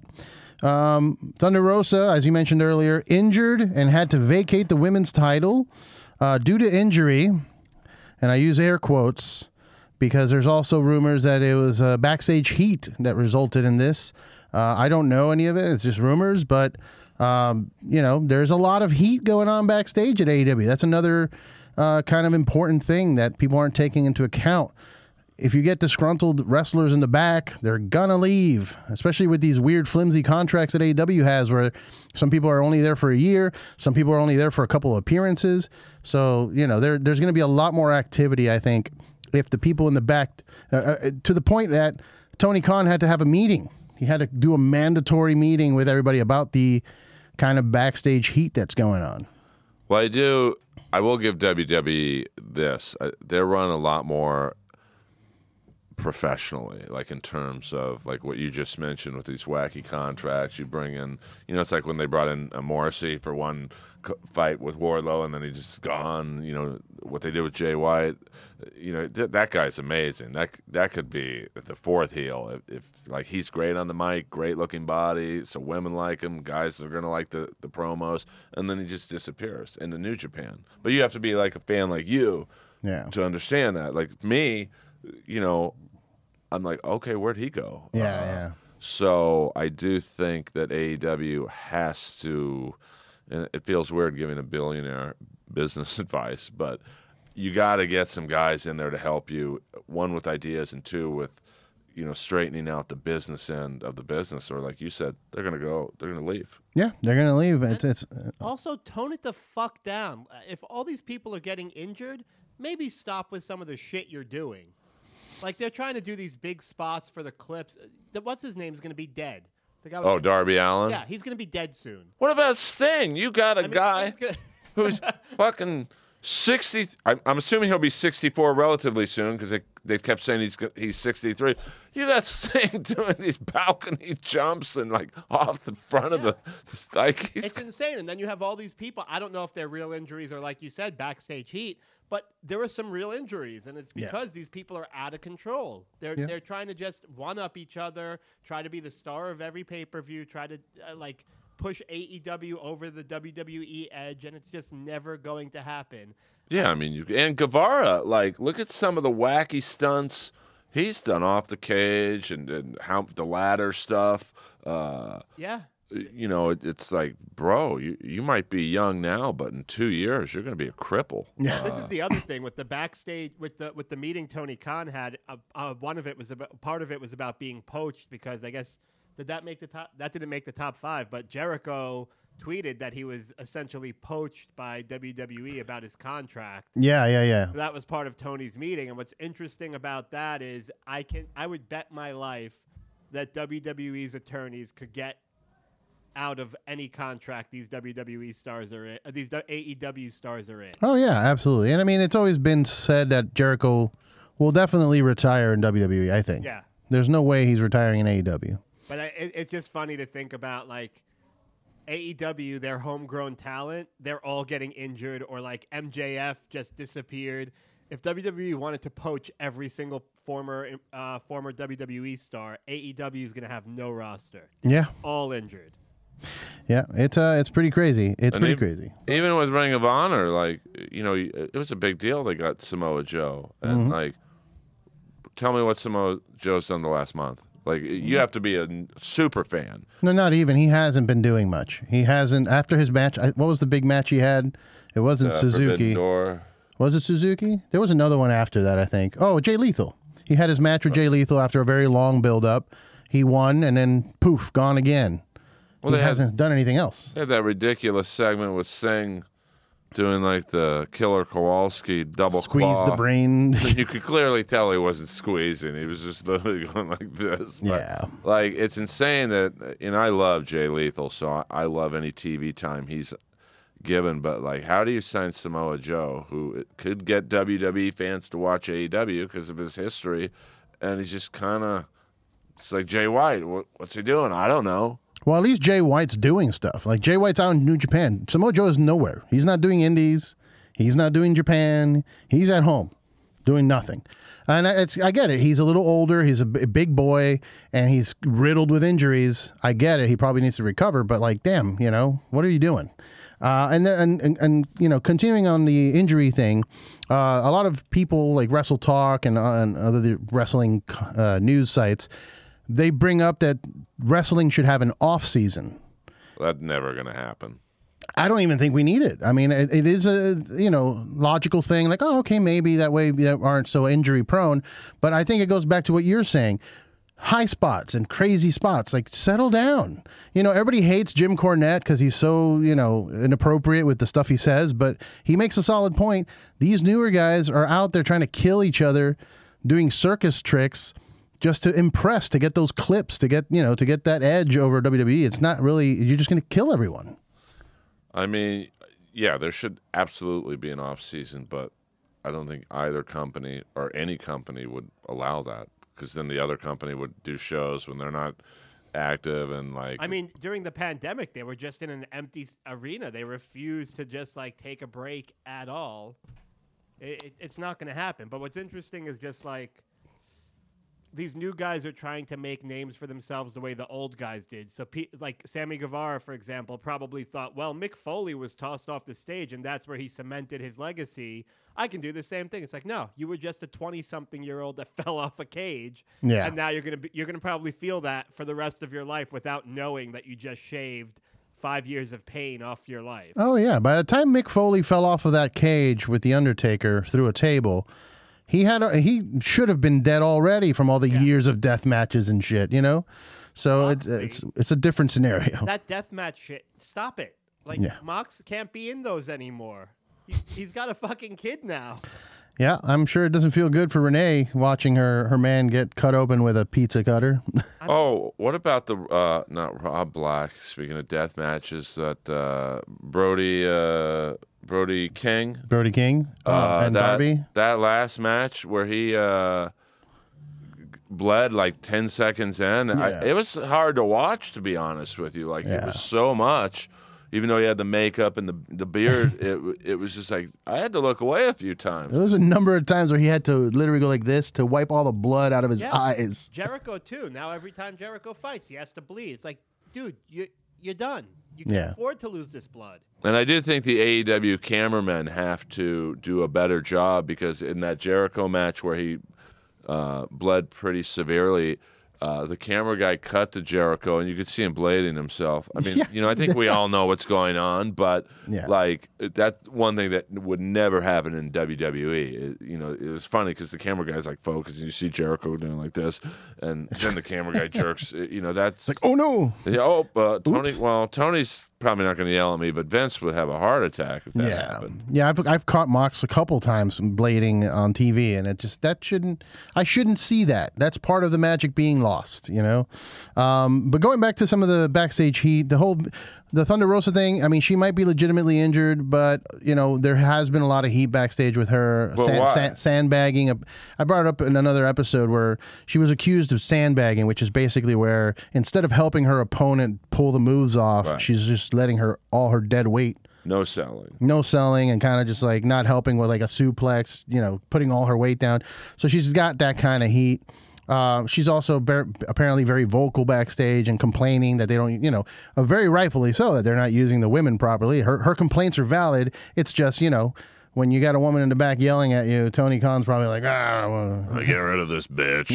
Thunder Rosa, as you mentioned earlier, injured and had to vacate the women's title due to injury. And I use air quotes because there's also rumors that it was backstage heat that resulted in this. I don't know any of it. It's just rumors. But, you know, there's a lot of heat going on backstage at AEW. That's another kind of important thing that people aren't taking into account. If you get disgruntled wrestlers in the back, they're going to leave, especially with these weird flimsy contracts that AEW has where some people are only there for a year. Some people are only there for a couple of appearances. So, you know, there's going to be a lot more activity, I think, if the people in the back, to the point that Tony Khan had to have a meeting. He had to do a mandatory meeting with everybody about the kind of backstage heat that's going on. Well, I will give WWE this. They're run a lot more professionally, like in terms of like what you just mentioned with these wacky contracts. You bring in, you know, it's like when they brought in Morrissey for one fight with Wardlow and then he just gone. You know what they did with Jay White. You know that guy's amazing. That could be the 4th heel if like he's great on the mic, great looking body, so women like him, guys are gonna like the promos, and then he just disappears into New Japan. But you have to be like a fan like you, Yeah. to understand that. Like me, you know, I'm like, okay, where'd he go? Yeah. So I do think that AEW has to, and it feels weird giving a billionaire business advice, but you got to get some guys in there to help you, 1 with ideas and 2 with, you know, straightening out the business end of the business. Or like you said, they're going to leave. Yeah, they're going to leave. It's Also, tone it the fuck down. If all these people are getting injured, maybe stop with some of the shit you're doing. Like, they're trying to do these big spots for the clips. What's his name is going to be dead. The guy Oh, Darby Allin? Yeah, he's going to be dead soon. What about Sting? You got a guy who's fucking 60. I'm assuming he'll be 64 relatively soon because they've kept saying he's 63. You got Sting doing these balcony jumps and like off the front of the like. It's insane. And then you have all these people. I don't know if they're real injuries or, like you said, backstage heat. But there were some real injuries, and it's because these people are out of control. They're trying to just one-up each other, try to be the star of every pay-per-view, try to push AEW over the WWE edge, and it's just never going to happen. Yeah, I mean, and Guevara, like, look at some of the wacky stunts he's done off the cage and how the ladder stuff. You know, it's like, bro, you might be young now, but in 2 years you're going to be a cripple. Yeah. This is the other thing with the backstage with the meeting Tony Khan had. Part of it was about being poached because I guess that didn't make the top 5, but Jericho tweeted that he was essentially poached by WWE about his contract. Yeah. So that was part of Tony's meeting, and what's interesting about that is I would bet my life that WWE's attorneys could get out of any contract these WWE stars are in, these AEW stars are in. Oh, yeah, absolutely. And I mean, it's always been said that Jericho will definitely retire in WWE, I think. Yeah. There's no way he's retiring in AEW. But it's just funny to think about, like, AEW, their homegrown talent, they're all getting injured, or like MJF just disappeared. If WWE wanted to poach every single former WWE star, AEW is going to have no roster. Yeah. All injured. Yeah, it's pretty crazy. It's pretty crazy. Even with Ring of Honor, like, you know, it was a big deal they got Samoa Joe. And, like, tell me what Samoa Joe's done the last month. Like, you have to be a super fan. No, not even. He hasn't been doing much. He hasn't. After his match, what was the big match he had? It wasn't Suzuki. Forbidden Door. Was it Suzuki? There was another one after that, I think. Oh, Jay Lethal. He had his match with Jay Lethal after a very long build-up. He won, and then, poof, gone again. Well, he hasn't done anything else. They had that ridiculous segment with Singh doing like the Killer Kowalski double Squeeze claw. the brain. You could clearly tell he wasn't squeezing. He was just literally going like this. But, yeah. like, it's insane that, and I love Jay Lethal, so I love any TV time he's given. But, like, how do you sign Samoa Joe, who could get WWE fans to watch AEW because of his history, and he's just kind of, it's like Jay White. What's he doing? I don't know. Well, at least Jay White's doing stuff. Like, Jay White's out in New Japan. Samoa Joe is nowhere. He's not doing indies. He's not doing Japan. He's at home doing nothing. And I get it. He's a little older. He's a big boy, and he's riddled with injuries. I get it. He probably needs to recover, but, like, damn, you know, what are you doing? And you know, continuing on the injury thing, a lot of people like Wrestle Talk and other wrestling news sites, they bring up that wrestling should have an off season. That's never going to happen. I don't even think we need it. I mean, it is a, you know, logical thing. Like, oh, okay, maybe that way we aren't so injury prone. But I think it goes back to what you're saying. High spots and crazy spots. Like, settle down. You know, everybody hates Jim Cornette because he's so, you know, inappropriate with the stuff he says. But he makes a solid point. These newer guys are out there trying to kill each other, doing circus tricks, just to impress, to get those clips, to get, you know, to get that edge over WWE. It's not really, you're just going to kill everyone. I mean, yeah, there should absolutely be an off season, but I don't think either company or any company would allow that, because then the other company would do shows when they're not active and like. I mean, during the pandemic, they were just in an empty arena. They refused to just like take a break at all. It's not going to happen. But what's interesting is just like, these new guys are trying to make names for themselves the way the old guys did. So, like Sammy Guevara, for example, probably thought, well, Mick Foley was tossed off the stage, and that's where he cemented his legacy. I can do the same thing. It's like, no, you were just a 20-something-year-old that fell off a cage, and now you're gonna probably feel that for the rest of your life without knowing that you just shaved 5 years of pain off your life. Oh yeah, by the time Mick Foley fell off of that cage with the Undertaker through a table, he should have been dead already from all the years of death matches and shit, you know? So it's a different scenario. That death match shit, stop it. Like, Mox can't be in those anymore. He's got a fucking kid now. Yeah, I'm sure it doesn't feel good for Renee watching her man get cut open with a pizza cutter. Oh, what about the, not Rob Black, speaking of death matches, that Brody Brody King. Brody King and Darby. That last match where he bled like 10 seconds in, it was hard to watch, to be honest with you. Like it was so much. Even though he had the makeup and the beard, it was just like I had to look away a few times. There was a number of times where he had to literally go like this to wipe all the blood out of his eyes. Jericho too. Now every time Jericho fights, he has to bleed. It's like, dude, you're done. You can't afford to lose this blood. And I do think the AEW cameramen have to do a better job, because in that Jericho match where he bled pretty severely, the camera guy cut to Jericho, and you could see him blading himself. I mean, I think we all know what's going on, but like that's one thing that would never happen in WWE. It was funny because the camera guy's like focused, and you see Jericho doing like this, and then the camera guy jerks. That's like, oh no. Yeah, Tony. Well, Tony's probably not going to yell at me, but Vince would have a heart attack if that happened. Yeah, I've caught Mox a couple times blading on TV, and I shouldn't see that. That's part of the magic being lost, But going back to some of the backstage heat, the Thunder Rosa thing, I mean, she might be legitimately injured, but there has been a lot of heat backstage with her sandbagging. I brought it up in another episode where she was accused of sandbagging, which is basically where instead of helping her opponent pull the moves off, she's just letting all her dead weight. No selling, and kind of just like not helping with like a suplex, putting all her weight down. So she's got that kind of heat. She's also apparently very vocal backstage and complaining that they don't, very rightfully so, that they're not using the women properly. Her complaints are valid. It's just, when you got a woman in the back yelling at you, Tony Khan's probably like, get rid of this bitch.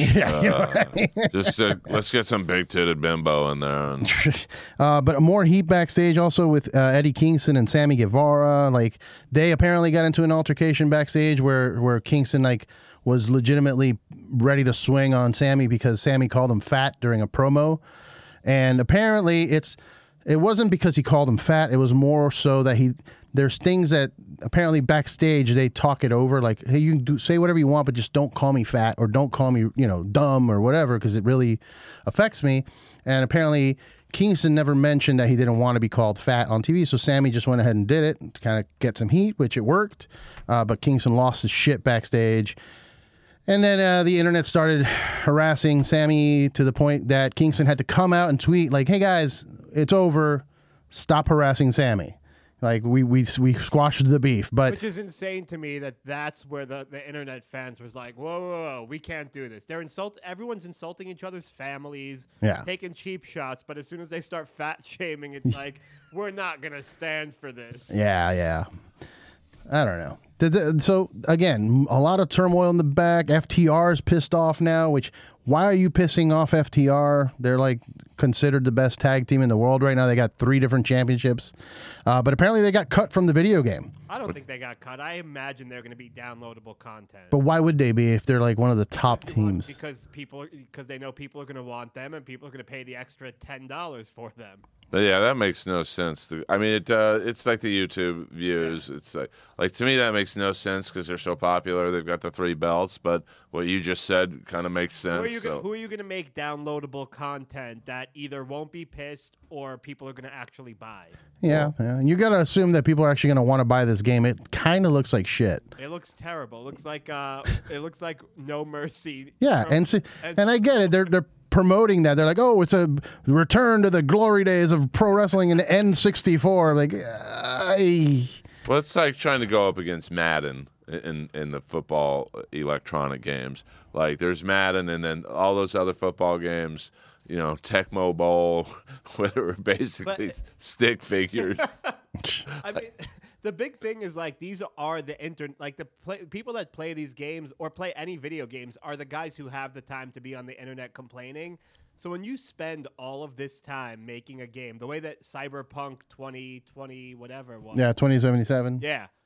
Let's get some big-titted bimbo in there. But more heat backstage also with Eddie Kingston and Sammy Guevara. Like, they apparently got into an altercation backstage where Kingston, was legitimately ready to swing on Sammy because Sammy called him fat during a promo. And apparently it wasn't because he called him fat. It was more so that there's things that apparently backstage they talk it over, like, hey, you can say whatever you want, but just don't call me fat or don't call me, dumb or whatever, because it really affects me. And apparently Kingston never mentioned that he didn't want to be called fat on TV, so Sammy just went ahead and did it to kind of get some heat, which it worked. But Kingston lost his shit backstage. And then the internet started harassing Sammy to the point that Kingston had to come out and tweet like, hey guys, it's over. Stop harassing Sammy. Like we squashed the beef. But which is insane to me that's where the internet fans was like, whoa, we can't do this. Everyone's insulting each other's families, taking cheap shots, but as soon as they start fat shaming, it's like, we're not going to stand for this. Yeah. I don't know. So, again, a lot of turmoil in the back. FTR is pissed off now, why are you pissing off FTR? They're considered the best tag team in the world right now. They got 3 different championships. But apparently they got cut from the video game. I don't think they got cut. I imagine they're going to be downloadable content. But why would they be if they're one of the top teams? Because they know people are going to want them and people are going to pay the extra $10 for them. But yeah, that makes no sense. It's like the YouTube views. It's like to me that makes no sense because they're so popular. They've got the 3 belts. But what you just said kind of makes sense. Who are you going to make downloadable content that either won't be pissed or people are going to actually buy? Yeah. And you got to assume that people are actually going to want to buy this game. It kind of looks like shit. It looks terrible. It looks like No Mercy. Yeah, and I get it. They're promoting that. They're like, oh, it's a return to the glory days of pro wrestling in the N64. Well, it's like trying to go up against Madden in the football electronic games. Like, there's Madden, and then all those other football games, Tecmo Bowl, where basically stick figures. I mean, the big thing is these are the people that play these games or play any video games are the guys who have the time to be on the internet complaining. So when you spend all of this time making a game, the way that Cyberpunk 2020 whatever was, 2077,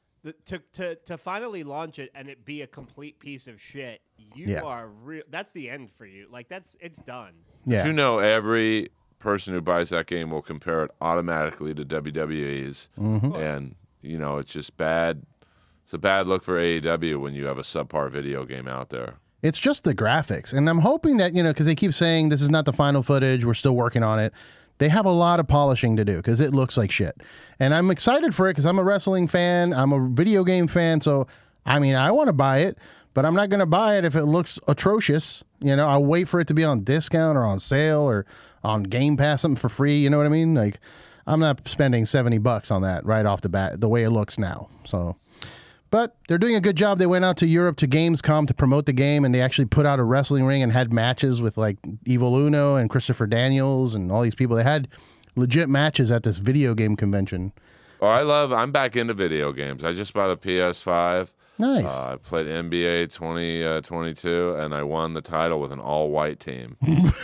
to finally launch it and it be a complete piece of shit, are real. That's the end for you. It's done. Yeah, every person who buys that game will compare it automatically to WWE's, and it's just bad. It's a bad look for AEW when you have a subpar video game out there. It's just the graphics. And I'm hoping that, because they keep saying this is not the final footage. We're still working on it. they have a lot of polishing to do because it looks like shit. And I'm excited for it because I'm a wrestling fan. I'm a video game fan. So, I mean, I want to buy it, but I'm not going to buy it if it looks atrocious. You know, I'll wait for it to be on discount or on sale or on Game Pass, something for free. You know what I mean? Like, I'm not spending $70 on that right off the bat, the way it looks now. So, but they're doing a good job. They went out to Europe to Gamescom to promote the game, and they actually put out a wrestling ring and had matches with like Evil Uno and Christopher Daniels and all these people. They had legit matches at this video game convention. Oh, I'm back into video games. I just bought a PS5. Nice. I played NBA 2022, and I won the title with an all-white team.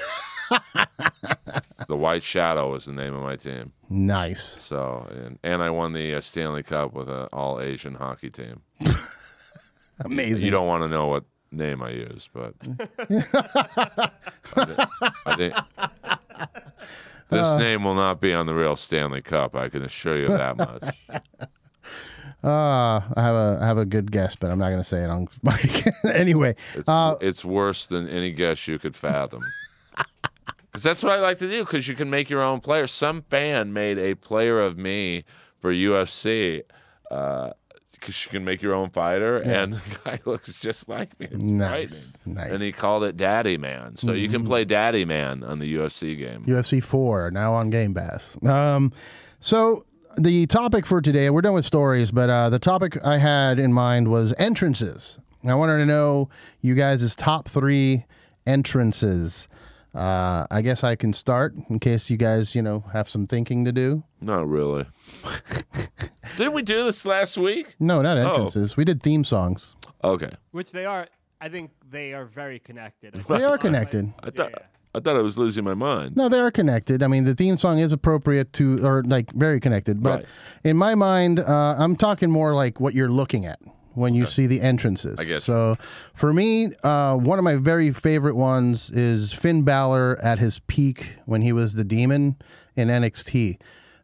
The White Shadow was the name of my team. Nice. So, and I won the Stanley Cup with an all-Asian hockey team. Amazing. You don't want to know what name I used, but I think this name will not be on the real Stanley Cup. I can assure you that much. I have a good guess, but I'm not going to say it on mic. Anyway, It's worse than any guess you could fathom. Because that's what I like to do, because you can make your own player. Some fan made a player of me for UFC because you can make your own fighter, and the guy looks just like me. It's frightening. Nice. And he called it Daddy Man. So you can play Daddy Man on the UFC game. UFC 4, now on Game Pass. So the topic for today, we're done with stories, but the topic I had in mind was entrances. I wanted to know you guys' top 3 entrances. I guess I can start in case you guys, have some thinking to do. Not really. Didn't we do this last week? No, not entrances. We did theme songs. Okay. Which they are. I think they are very connected. They are connected. I thought I was losing my mind. No, they are connected. I mean, the theme song is appropriate to, or like very connected. But Right. in my mind, I'm talking more like what you're looking at when you see the entrances. I guess. So for me, one of my very favorite ones is Finn Balor at his peak when he was the Demon in NXT.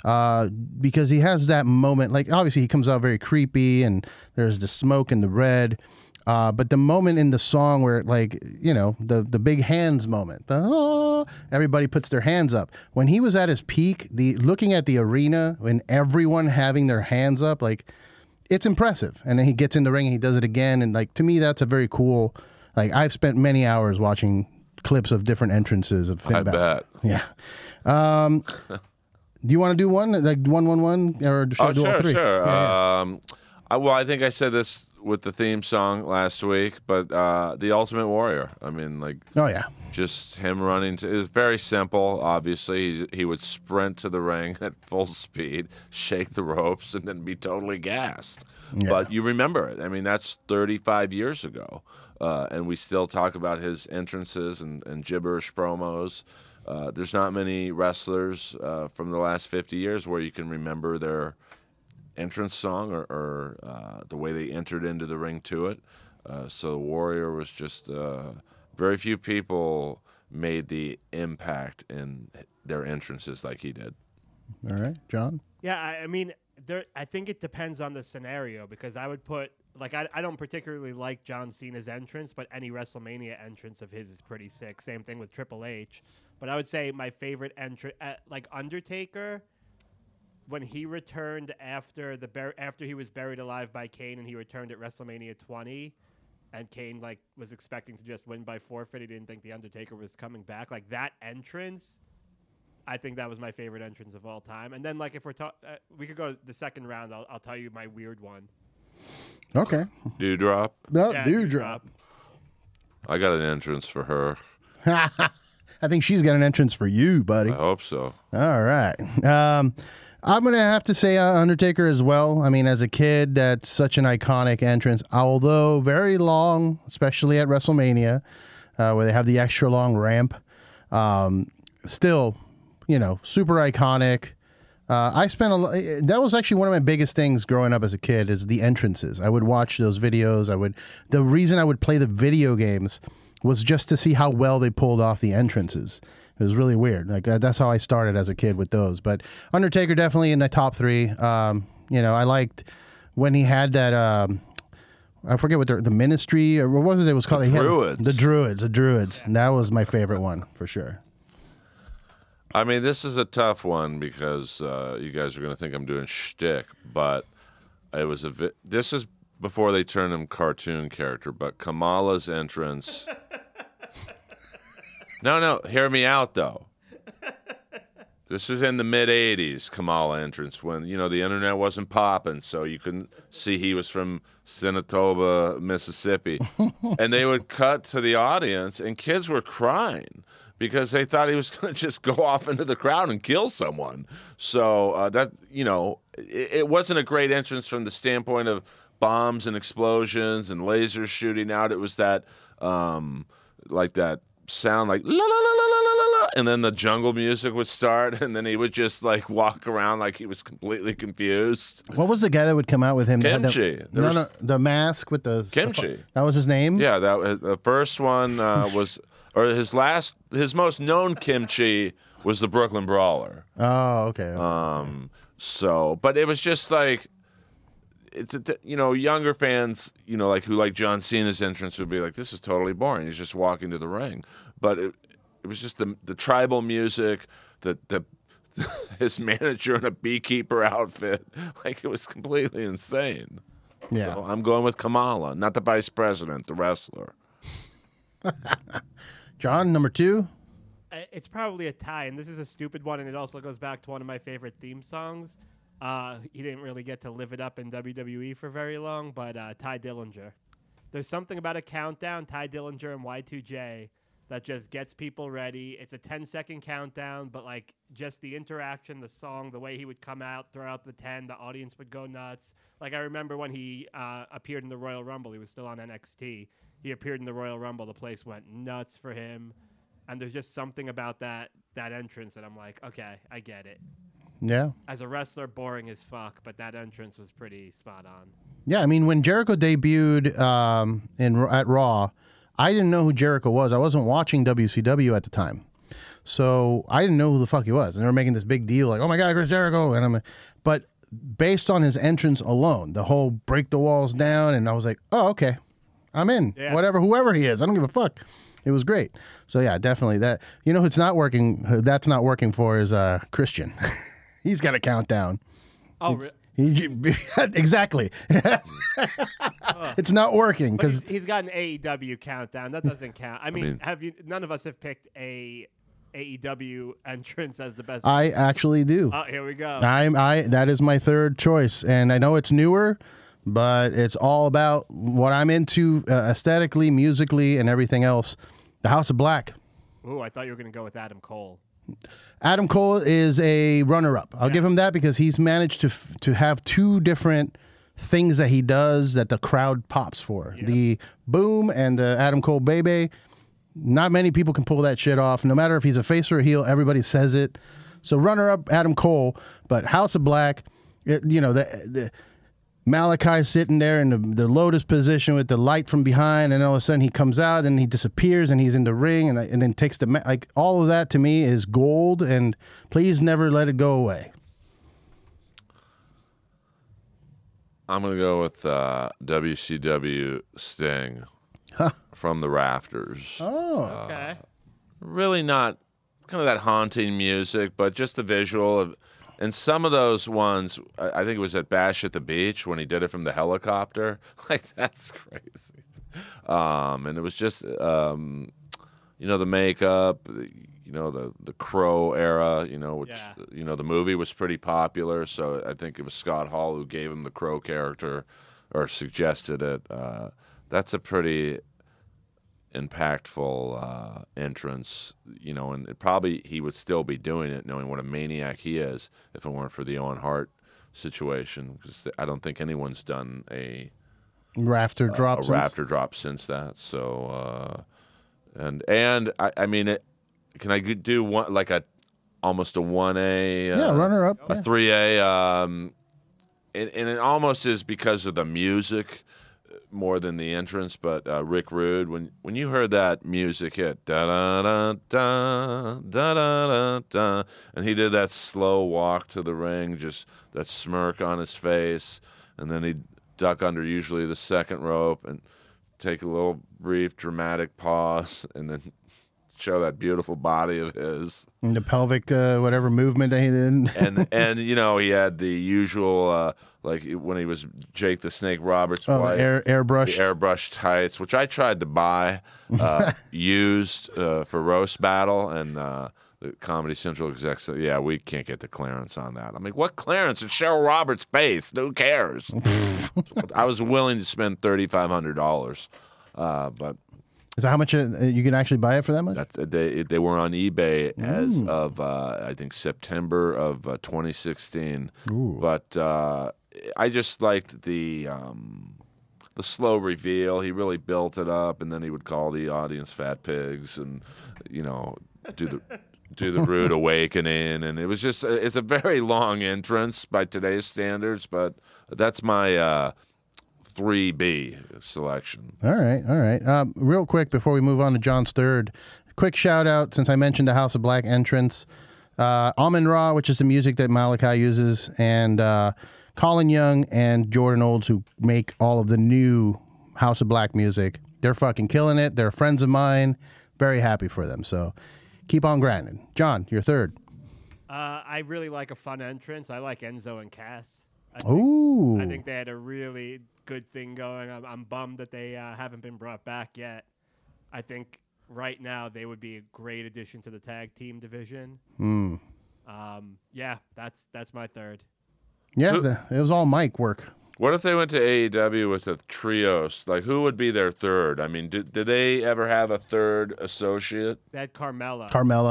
Because he has that moment, like obviously he comes out very creepy and there's the smoke and the red. But the moment in the song where, like, the big hands moment, everybody puts their hands up. When he was at his peak, looking at the arena and everyone having their hands up, like, it's impressive. And then he gets in the ring and he does it again. And, like, to me, that's a very cool, like, I've spent many hours watching clips of different entrances of Finn Balor. Bet. Yeah. Do you want to do one, like 1-1-1, or should I do all 3? Sure. Yeah. I think I said this with the theme song last week, but the Ultimate Warrior. I mean, like, Oh, yeah. just him running. It was very simple, obviously. He would sprint to the ring at full speed, shake the ropes, and then be totally gassed. Yeah. But you remember it. I mean, that's 35 years ago. And we still talk about his entrances and gibberish promos. There's not many wrestlers from the last 50 years where you can remember their entrance song or the way they entered into the ring to it. So Warrior was just very few people made the impact in their entrances like he did. All right, John? Yeah, I mean, I think it depends on the scenario because I would put, like, I don't particularly like John Cena's entrance, but any WrestleMania entrance of his is pretty sick. Same thing with Triple H. But I would say my favorite entrance, like Undertaker, when he returned after he was buried alive by Kane and he returned at WrestleMania 20, and Kane was expecting to just win by forfeit. He didn't think the Undertaker was coming back. Like that entrance, I think that was my favorite entrance of all time. And then if we're we could go to the second round. I'll tell you my weird one. Okay. Doudrop. No, Yeah, Doudrop. I got an entrance for her. I think she's got an entrance for you, buddy. I hope so. All right. I'm going to have to say Undertaker as well. I mean, as a kid, that's such an iconic entrance, although very long, especially at WrestleMania, where they have the extra long ramp. Still, super iconic. I spent that was actually one of my biggest things growing up as a kid is the entrances. I would watch those videos. The reason I would play the video games was just to see how well they pulled off the entrances. It was really weird. Like that's how I started as a kid with those. But Undertaker definitely in the top 3. I liked when he had that. I forget what the Ministry or what was it? It was called The Druids. The Druids. And that was my favorite one for sure. I mean, this is a tough one because you guys are going to think I'm doing shtick, but it was this is before they turned him cartoon character, but Kamala's entrance. No, hear me out though. This is in the mid '80s, Kamala entrance when the internet wasn't popping, so you couldn't see he was from Senatoba, Mississippi, and they would cut to the audience, and kids were crying because they thought he was going to just go off into the crowd and kill someone. So it wasn't a great entrance from the standpoint of bombs and explosions and lasers shooting out. It was that like that sound like la la la la la la la, and then the jungle music would start, and then he would just like walk around like he was completely confused. What was the guy that would come out with him? Kimchi. The mask with the Kimchi. That was his name. Yeah, that was the first one was, or his most known Kimchi was the Brooklyn Brawler. Oh, okay. But it was just like. It's younger fans, like who like John Cena's entrance would be like, this is totally boring. He's just walking to the ring. But it was just the tribal music, the his manager in a beekeeper outfit, like it was completely insane. Yeah, so I'm going with Kamala, not the vice president, the wrestler. John, number 2. It's probably a tie, and this is a stupid one, and it also goes back to one of my favorite theme songs. He didn't really get to live it up in WWE for very long, but Ty Dillinger. There's something about a countdown, Ty Dillinger and Y2J, that just gets people ready. It's a 10-second countdown, but like just the interaction, the song, the way he would come out, throw out the 10, the audience would go nuts. Like I remember when he appeared in the Royal Rumble, he was still on NXT. He appeared in the Royal Rumble, the place went nuts for him. And there's just something about that entrance that I'm like, okay, I get it. Yeah. As a wrestler, boring as fuck, but that entrance was pretty spot on. Yeah, I mean, when Jericho debuted at Raw, I didn't know who Jericho was. I wasn't watching WCW at the time. So I didn't know who the fuck he was. And they were making this big deal like, oh my God, Chris Jericho. But based on his entrance alone, the whole break the walls down, and I was like, oh, okay, I'm in. Yeah. Whoever he is, I don't give a fuck. It was great. So yeah, definitely that. Who's not working, that's not working for is Christian. He's got a countdown. Oh, really? Exactly. It's not working because he's got an AEW countdown. That doesn't count. I mean, none of us have picked a AEW entrance as the best. I actually do. Oh, here we go. That is my third choice, and I know it's newer, but it's all about what I'm into aesthetically, musically, and everything else. The House of Black. Ooh, I thought you were going to go with Adam Cole. Adam Cole is a runner-up. I'll give him that because he's managed to have two different things that he does that the crowd pops for. Yeah. The boom and the Adam Cole baby. Not many people can pull that shit off. No matter if he's a face or a heel, everybody says it. So runner-up, Adam Cole. But House of Black, the Malachi sitting there in the lotus position with the light from behind, and all of a sudden he comes out and he disappears and he's in the ring and then takes the all of that to me is gold, and please never let it go away. I'm gonna go with WCW Sting from the rafters. Oh, okay. Really not kind of that haunting music, but just the visual of. And some of those ones, I think it was at Bash at the Beach when he did it from the helicopter. Like, that's crazy. And it was just, the makeup, the Crow era, which, the movie was pretty popular. So I think it was Scott Hall who gave him the Crow character or suggested it. That's a pretty impactful entrance, and probably he would still be doing it knowing what a maniac he is if it weren't for the Owen Hart situation, because I don't think anyone's done a rafter drop since that. So and I mean, can I do one like almost a 1A runner up, a 3A and it almost is because of the music more than the entrance, but Rick Rude, when you heard that music hit, da da da da da da da, and he did that slow walk to the ring, just that smirk on his face, and then he'd duck under usually the second rope and take a little brief dramatic pause, and then show that beautiful body of his. And the pelvic, whatever movement that he did. and he had the usual, like when he was Jake the Snake Roberts' wife. Airbrushed. The airbrushed tights, which I tried to buy used for Roast Battle, and the Comedy Central exec said, yeah, we can't get the clearance on that. I'm like, what clearance? It's Cheryl Roberts' face. Who cares? I was willing to spend $3,500, but... Is that how much you can actually buy it for that much? They were on eBay as of, I think, September of 2016. Ooh. But I just liked the slow reveal. He really built it up, and then he would call the audience fat pigs and, do the rude awakening. And it was just, it's a very long entrance by today's standards, but that's my 3B selection. All right. Real quick before we move on to John's third, quick shout out, since I mentioned the House of Black entrance. Amun Ra, which is the music that Malachi uses, and Colin Young and Jordan Olds, who make all of the new House of Black music. They're fucking killing it. They're friends of mine. Very happy for them. So keep on grinding. John, your third. I really like a fun entrance. I like Enzo and Cass. I think they had a really good thing going. I'm bummed that they haven't been brought back yet. I think right now they would be a great addition to the tag team division. Yeah, that's my third. Yeah, it was all Mike work. What if they went to AEW with a trios? Like, who would be their third? I mean, did they ever have a third associate? They had Carmella.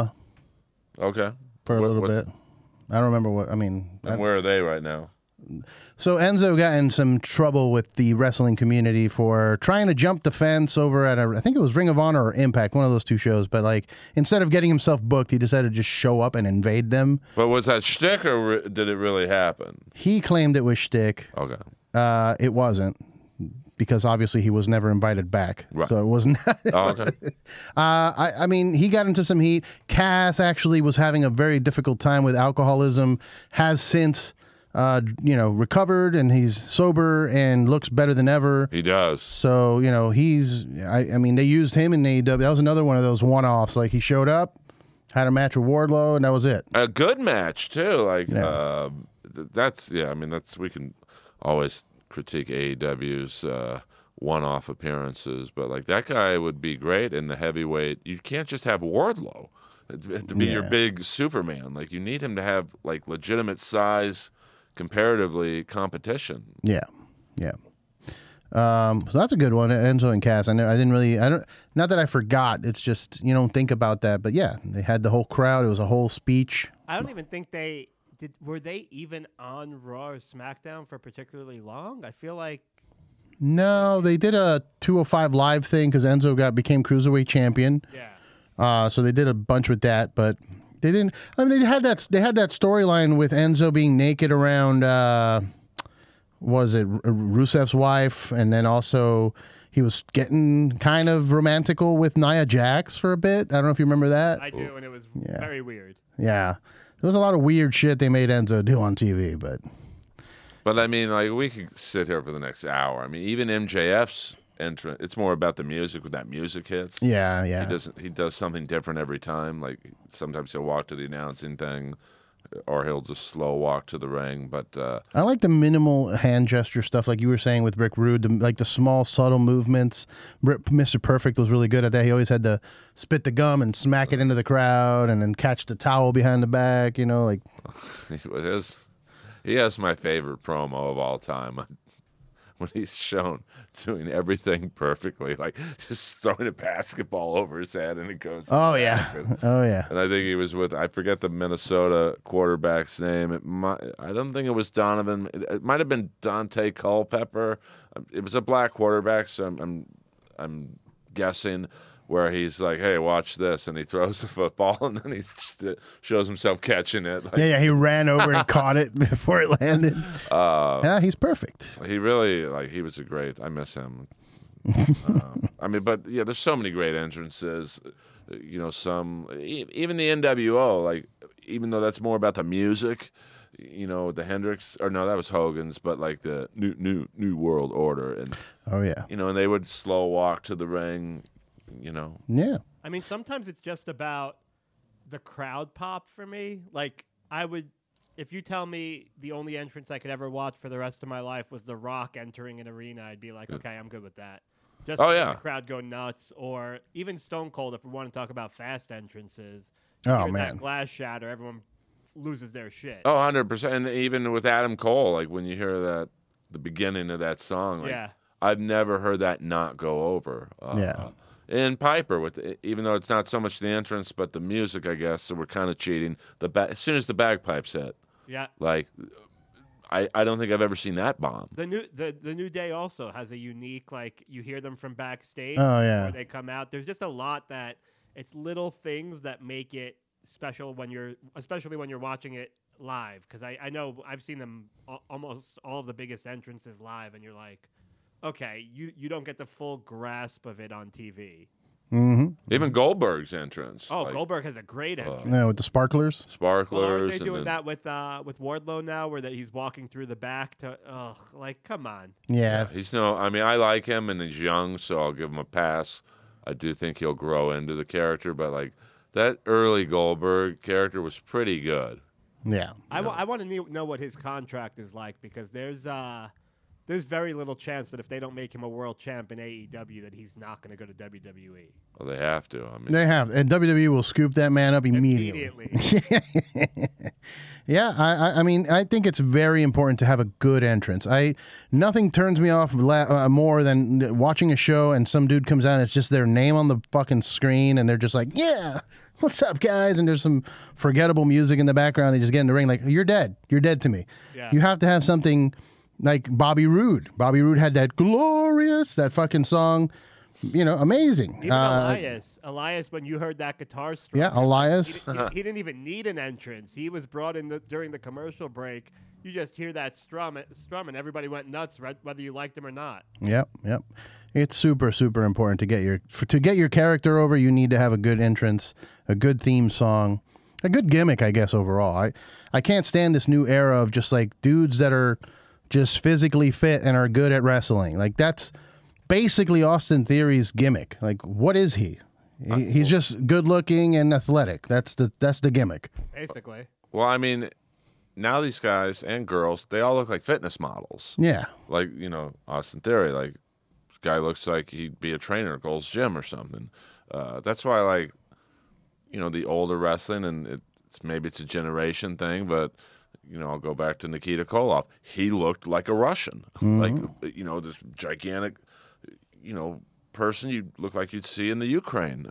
Okay. For a little bit. I don't remember what, where are they right now? So Enzo got in some trouble with the wrestling community for trying to jump the fence over at I think it was Ring of Honor or Impact, one of those two shows. But like, instead of getting himself booked, he decided to just show up and invade them. But was that shtick or did it really happen? He claimed it was shtick. Okay. It wasn't, because obviously he was never invited back. Right. So it wasn't. Oh, okay. I mean, he got into some heat. Cass actually was having a very difficult time with alcoholism, has since recovered, and he's sober and looks better than ever. He does. So, I mean, they used him in AEW. That was another one of those one-offs. Like, he showed up, had a match with Wardlow, and that was it. A good match, too. Like, Yeah. we can always critique AEW's one-off appearances, but, like, that guy would be great in the heavyweight. You can't just have Wardlow to be your big Superman. Like, you need him to have, like, legitimate size, comparatively competition. Yeah. So that's a good one, Enzo and Cass. I don't, not that I forgot. It's just, you don't think about that. But yeah, they had the whole crowd. It was a whole speech. I don't even think they did. Were they even on Raw or SmackDown for particularly long? I feel like. No, they did a 205 Live thing because Enzo became Cruiserweight champion. Yeah. So they did a bunch with that, but they didn't. I mean, they had that storyline with Enzo being naked around. Was it Rusev's wife? And then also he was getting kind of romantical with Nia Jax for a bit. I don't know if you remember that. I do, and it was very weird. Yeah, there was a lot of weird shit they made Enzo do on TV, but. But I mean, like, we could sit here for the next hour. I mean, even MJF's entrance, it's more about the music when that music hits. Yeah. He does something different every time. Like, sometimes he'll walk to the announcing thing, or he'll just slow walk to the ring. But I like the minimal hand gesture stuff, like you were saying with Rick Rude, like the small, subtle movements. Mr. Perfect was really good at that. He always had to spit the gum and smack it into the crowd and then catch the towel behind the back, like. He has my favorite promo of all time. When he's shown doing everything perfectly, like just throwing a basketball over his head and it goes. Oh, yeah. And I think he was with, I forget the Minnesota quarterback's name. I don't think it was Donovan. It might have been Dante Culpepper. It was a black quarterback, so I'm guessing, where he's like, hey, watch this, and he throws the football, and then he shows himself catching it. Like, he ran over and caught it before it landed. Yeah, he's perfect. He really, he was I miss him. But yeah, there's so many great entrances. Some, even the NWO, even though that's more about the music, the Hendrix, or no, that was Hogan's, but like the New World Order. And, oh, yeah. And they would slow walk to the ring. Yeah. I mean, sometimes it's just about the crowd pop for me. Like, if you tell me the only entrance I could ever watch for the rest of my life was The Rock entering an arena, I'd be like, okay, I'm good with that. Just to make the crowd go nuts, or even Stone Cold, if we want to talk about fast entrances. Oh, man. That glass shatter, everyone loses their shit. Oh, 100%. And even with Adam Cole, like when you hear that, the beginning of that song, like, I've never heard that not go over. And Piper, even though it's not so much the entrance, but the music, I guess, so we're kind of cheating. As soon as the bagpipes hit, like I don't think I've ever seen that bomb. The New Day also has a unique, like, you hear them from backstage. Oh, yeah. Where they come out. There's just a lot that it's little things that make it special especially when you're watching it live. Because I know I've seen them almost all of the biggest entrances live, and you're like, okay, you don't get the full grasp of it on TV. Mm-hmm. Even Goldberg's entrance. Oh, Goldberg has a great entrance. Yeah, with the sparklers. Well, aren't they doing that with Wardlow now, where he's walking through the back to? Like, come on. Yeah. I mean, I like him, and he's young, so I'll give him a pass. I do think he'll grow into the character, but like that early Goldberg character was pretty good. Yeah. I want to know what his contract is like, because there's very little chance that if they don't make him a world champ in AEW, that he's not going to go to WWE. Well, they have to. I mean, they have, and WWE will scoop that man up immediately. Yeah, I mean, I think it's very important to have a good entrance. Nothing turns me off more than watching a show and some dude comes out and it's just their name on the fucking screen, and they're just like, yeah, what's up, guys? And there's some forgettable music in the background. They just get in the ring like, you're dead. You're dead to me. Yeah. You have to have something like Bobby Roode. Bobby Roode had that glorious, that fucking song, amazing. Even Elias, when you heard that guitar strum. Yeah, Elias. He didn't even need an entrance. He was brought in during the commercial break. You just hear that strum, and everybody went nuts, right, whether you liked him or not. Yep. It's super, super important to get your character over. You need to have a good entrance, a good theme song, a good gimmick, I guess, overall. I can't stand this new era of just like dudes that are just physically fit and are good at wrestling. Like, that's basically Austin Theory's gimmick. Like, what is he? He's just good looking and athletic. That's the gimmick. Basically. Well, I mean, now these guys and girls, they all look like fitness models. Yeah. Like, Austin Theory, like, this guy looks like he'd be a trainer at Gold's Gym or something. That's why I like, the older wrestling, and maybe it's a generation thing, but I'll go back to Nikita Koloff. He looked like a Russian, like this gigantic, person you look like you'd see in the Ukraine.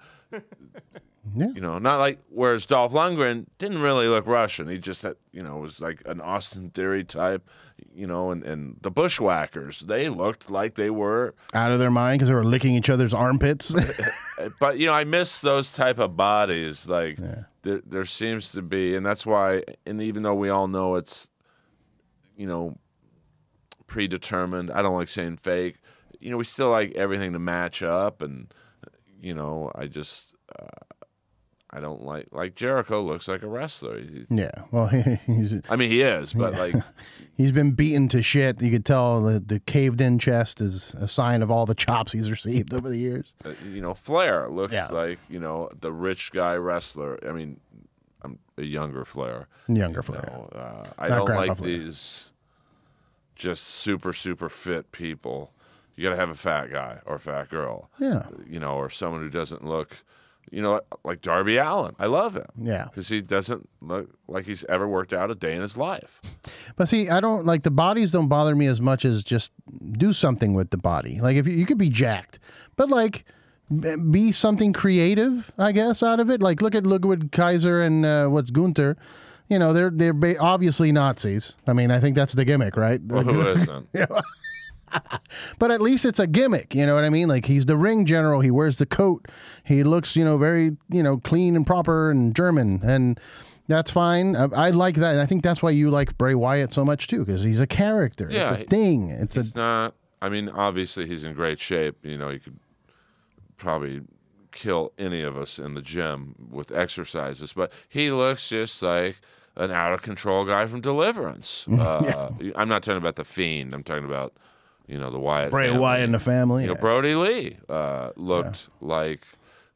Not like, whereas Dolph Lundgren didn't really look Russian. He just had, was like an Austin Theory type, and the Bushwhackers, they looked like they were out of their mind because they were licking each other's armpits. But, I miss those type of bodies. Like, there seems to be, and that's why, and even though we all know it's, predetermined, I don't like saying fake, we still like everything to match up, and, I just, I don't like Jericho looks like a wrestler. Well, he is, but like he's been beaten to shit. You could tell the caved in chest is a sign of all the chops he's received over the years. Flair looks like the rich guy wrestler. I mean, I'm a younger Flair. I don't like these just super fit people. You got to have a fat guy or a fat girl. Yeah. Or someone who doesn't look. Like Darby Allin. I love him. Yeah. Because he doesn't look like he's ever worked out a day in his life. But see, I don't like the bodies don't bother me as much as just do something with the body. Like, if you could be jacked, but like be something creative, I guess, out of it. Like, look at Ludwig Kaiser and what's Gunther. They're obviously Nazis. I mean, I think that's the gimmick, right? Well, who isn't? But at least it's a gimmick, you know what I mean? Like, he's the ring general. He wears the coat. He looks, very, clean and proper and German. And that's fine. I like that. And I think that's why you like Bray Wyatt so much, too, because he's a character. Yeah, it's a thing. He's not, obviously he's in great shape. He could probably kill any of us in the gym with exercises. But he looks just like an out-of-control guy from Deliverance. I'm not talking about The Fiend. I'm talking about... the Wyatt Bray family. Wyatt and the family. Brody Lee looked like,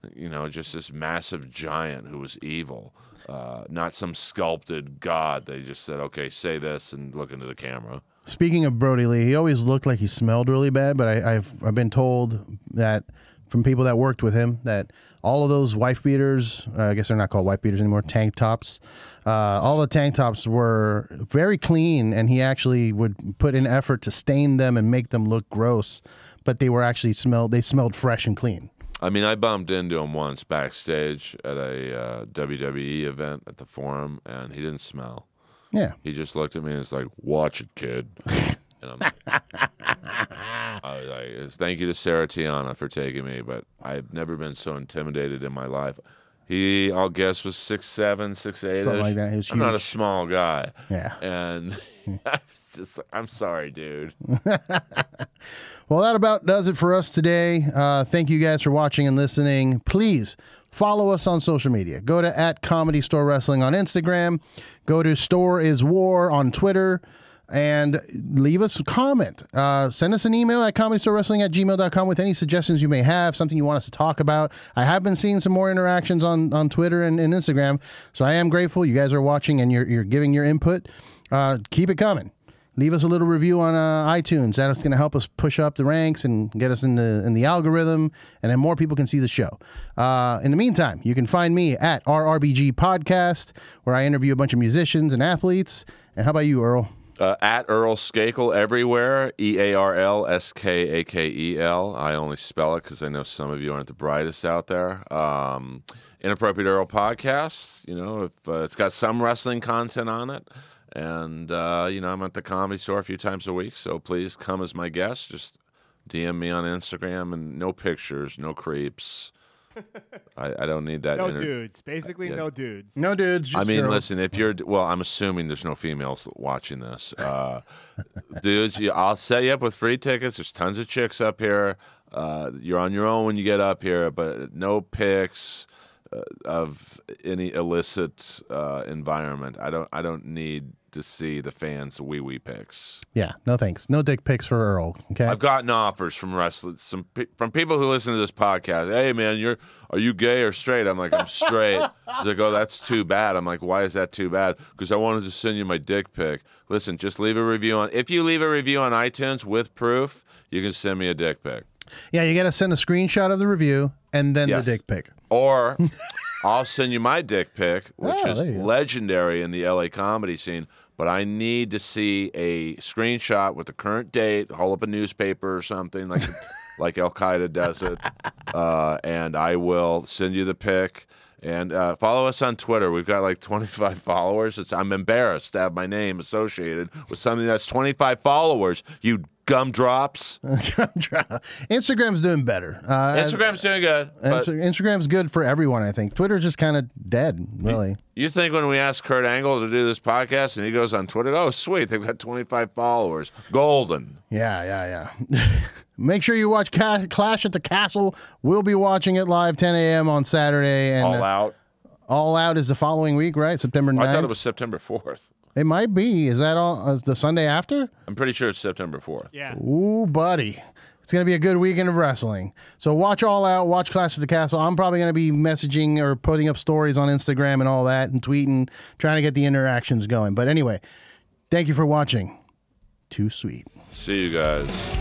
just this massive giant who was evil, not some sculpted god. They just said, okay, say this and look into the camera. Speaking of Brody Lee, he always looked like he smelled really bad, but I've been told that from people that worked with him that all of those wife beaters, I guess they're not called wife beaters anymore, tank tops, all the tank tops were very clean, and he actually would put in effort to stain them and make them look gross, but they smelled fresh and clean. I mean, I bumped into him once backstage at a WWE event at the Forum, and he didn't smell. Yeah. He just looked at me and was like, "Watch it, kid." And I'm like, I was like, thank you to Sarah Tiana for taking me, but I've never been so intimidated in my life. He, I'll guess, was 6'7", 6'8". Something like that. He was I'm not a huge. small guy. Yeah. And I'm sorry, dude. Well, that about does it for us today. Thank you guys for watching and listening. Please follow us on social media. Go to @ComedyStoreWrestling on Instagram. Go to Store Is War on Twitter. And leave us a comment. Send us an email at ComedyStoreWrestling@gmail.com with any suggestions you may have, something you want us to talk about. I have been seeing some more interactions on Twitter and Instagram, so I am grateful. You guys are watching and you're giving your input. Keep it coming. Leave us a little review on iTunes. That's going to help us push up the ranks and get us in the algorithm, and then more people can see the show. In the meantime, you can find me at RRBG Podcast, where I interview a bunch of musicians and athletes. And how about you, Earl? At Earl Skakel everywhere, EARLSKAKEL. I only spell it because I know some of you aren't the brightest out there. Inappropriate Earl Podcast. If it's got some wrestling content on it. And, I'm at the Comedy Store a few times a week, so please come as my guest. Just DM me on Instagram, and no pictures, no creeps. I don't need that. No dudes. Basically, no dudes. No dudes. Just girls. Listen, I'm assuming there's no females watching this. Dudes, I'll set you up with free tickets. There's tons of chicks up here. You're on your own when you get up here, but no pics of any illicit environment. I don't need to see the fans' wee pics. Yeah, no thanks. No dick pics for Earl. Okay. I've gotten offers from wrestlers, from people who listen to this podcast. Hey man, are you gay or straight? I'm like, I'm straight. They go, that's too bad. I'm like, why is that too bad? Because I wanted to send you my dick pic. Listen, just leave a review if you leave a review on iTunes with proof, you can send me a dick pic. Yeah, you got to send a screenshot of the review and then the dick pic. Or I'll send you my dick pic, which is legendary in the LA comedy scene. But I need to see a screenshot with the current date, hold up a newspaper or something like Al Qaeda does it, and I will send you the pic. And follow us on Twitter. We've got like 25 followers. I'm embarrassed to have my name associated with something that's 25 followers. You gumdrops. Instagram's doing better. Instagram's doing good. Instagram's good for everyone, I think. Twitter's just kind of dead, really. You think when we asked Kurt Angle to do this podcast and he goes on Twitter, oh, sweet, they've got 25 followers. Golden. Yeah. Make sure you watch Clash at the Castle. We'll be watching it live 10 a.m. on Saturday. And All Out. All Out is the folling week, right? September 9th? I thought it was September 4th. It might be. Is that all? The Sunday after? I'm pretty sure it's September 4th. Yeah. Ooh, buddy. It's going to be a good weekend of wrestling. So watch All Out, watch Clash at the Castle. I'm probably going to be messaging or putting up stories on Instagram and all that and tweeting, trying to get the interactions going. But anyway, thank you for watching. Too sweet. See you guys.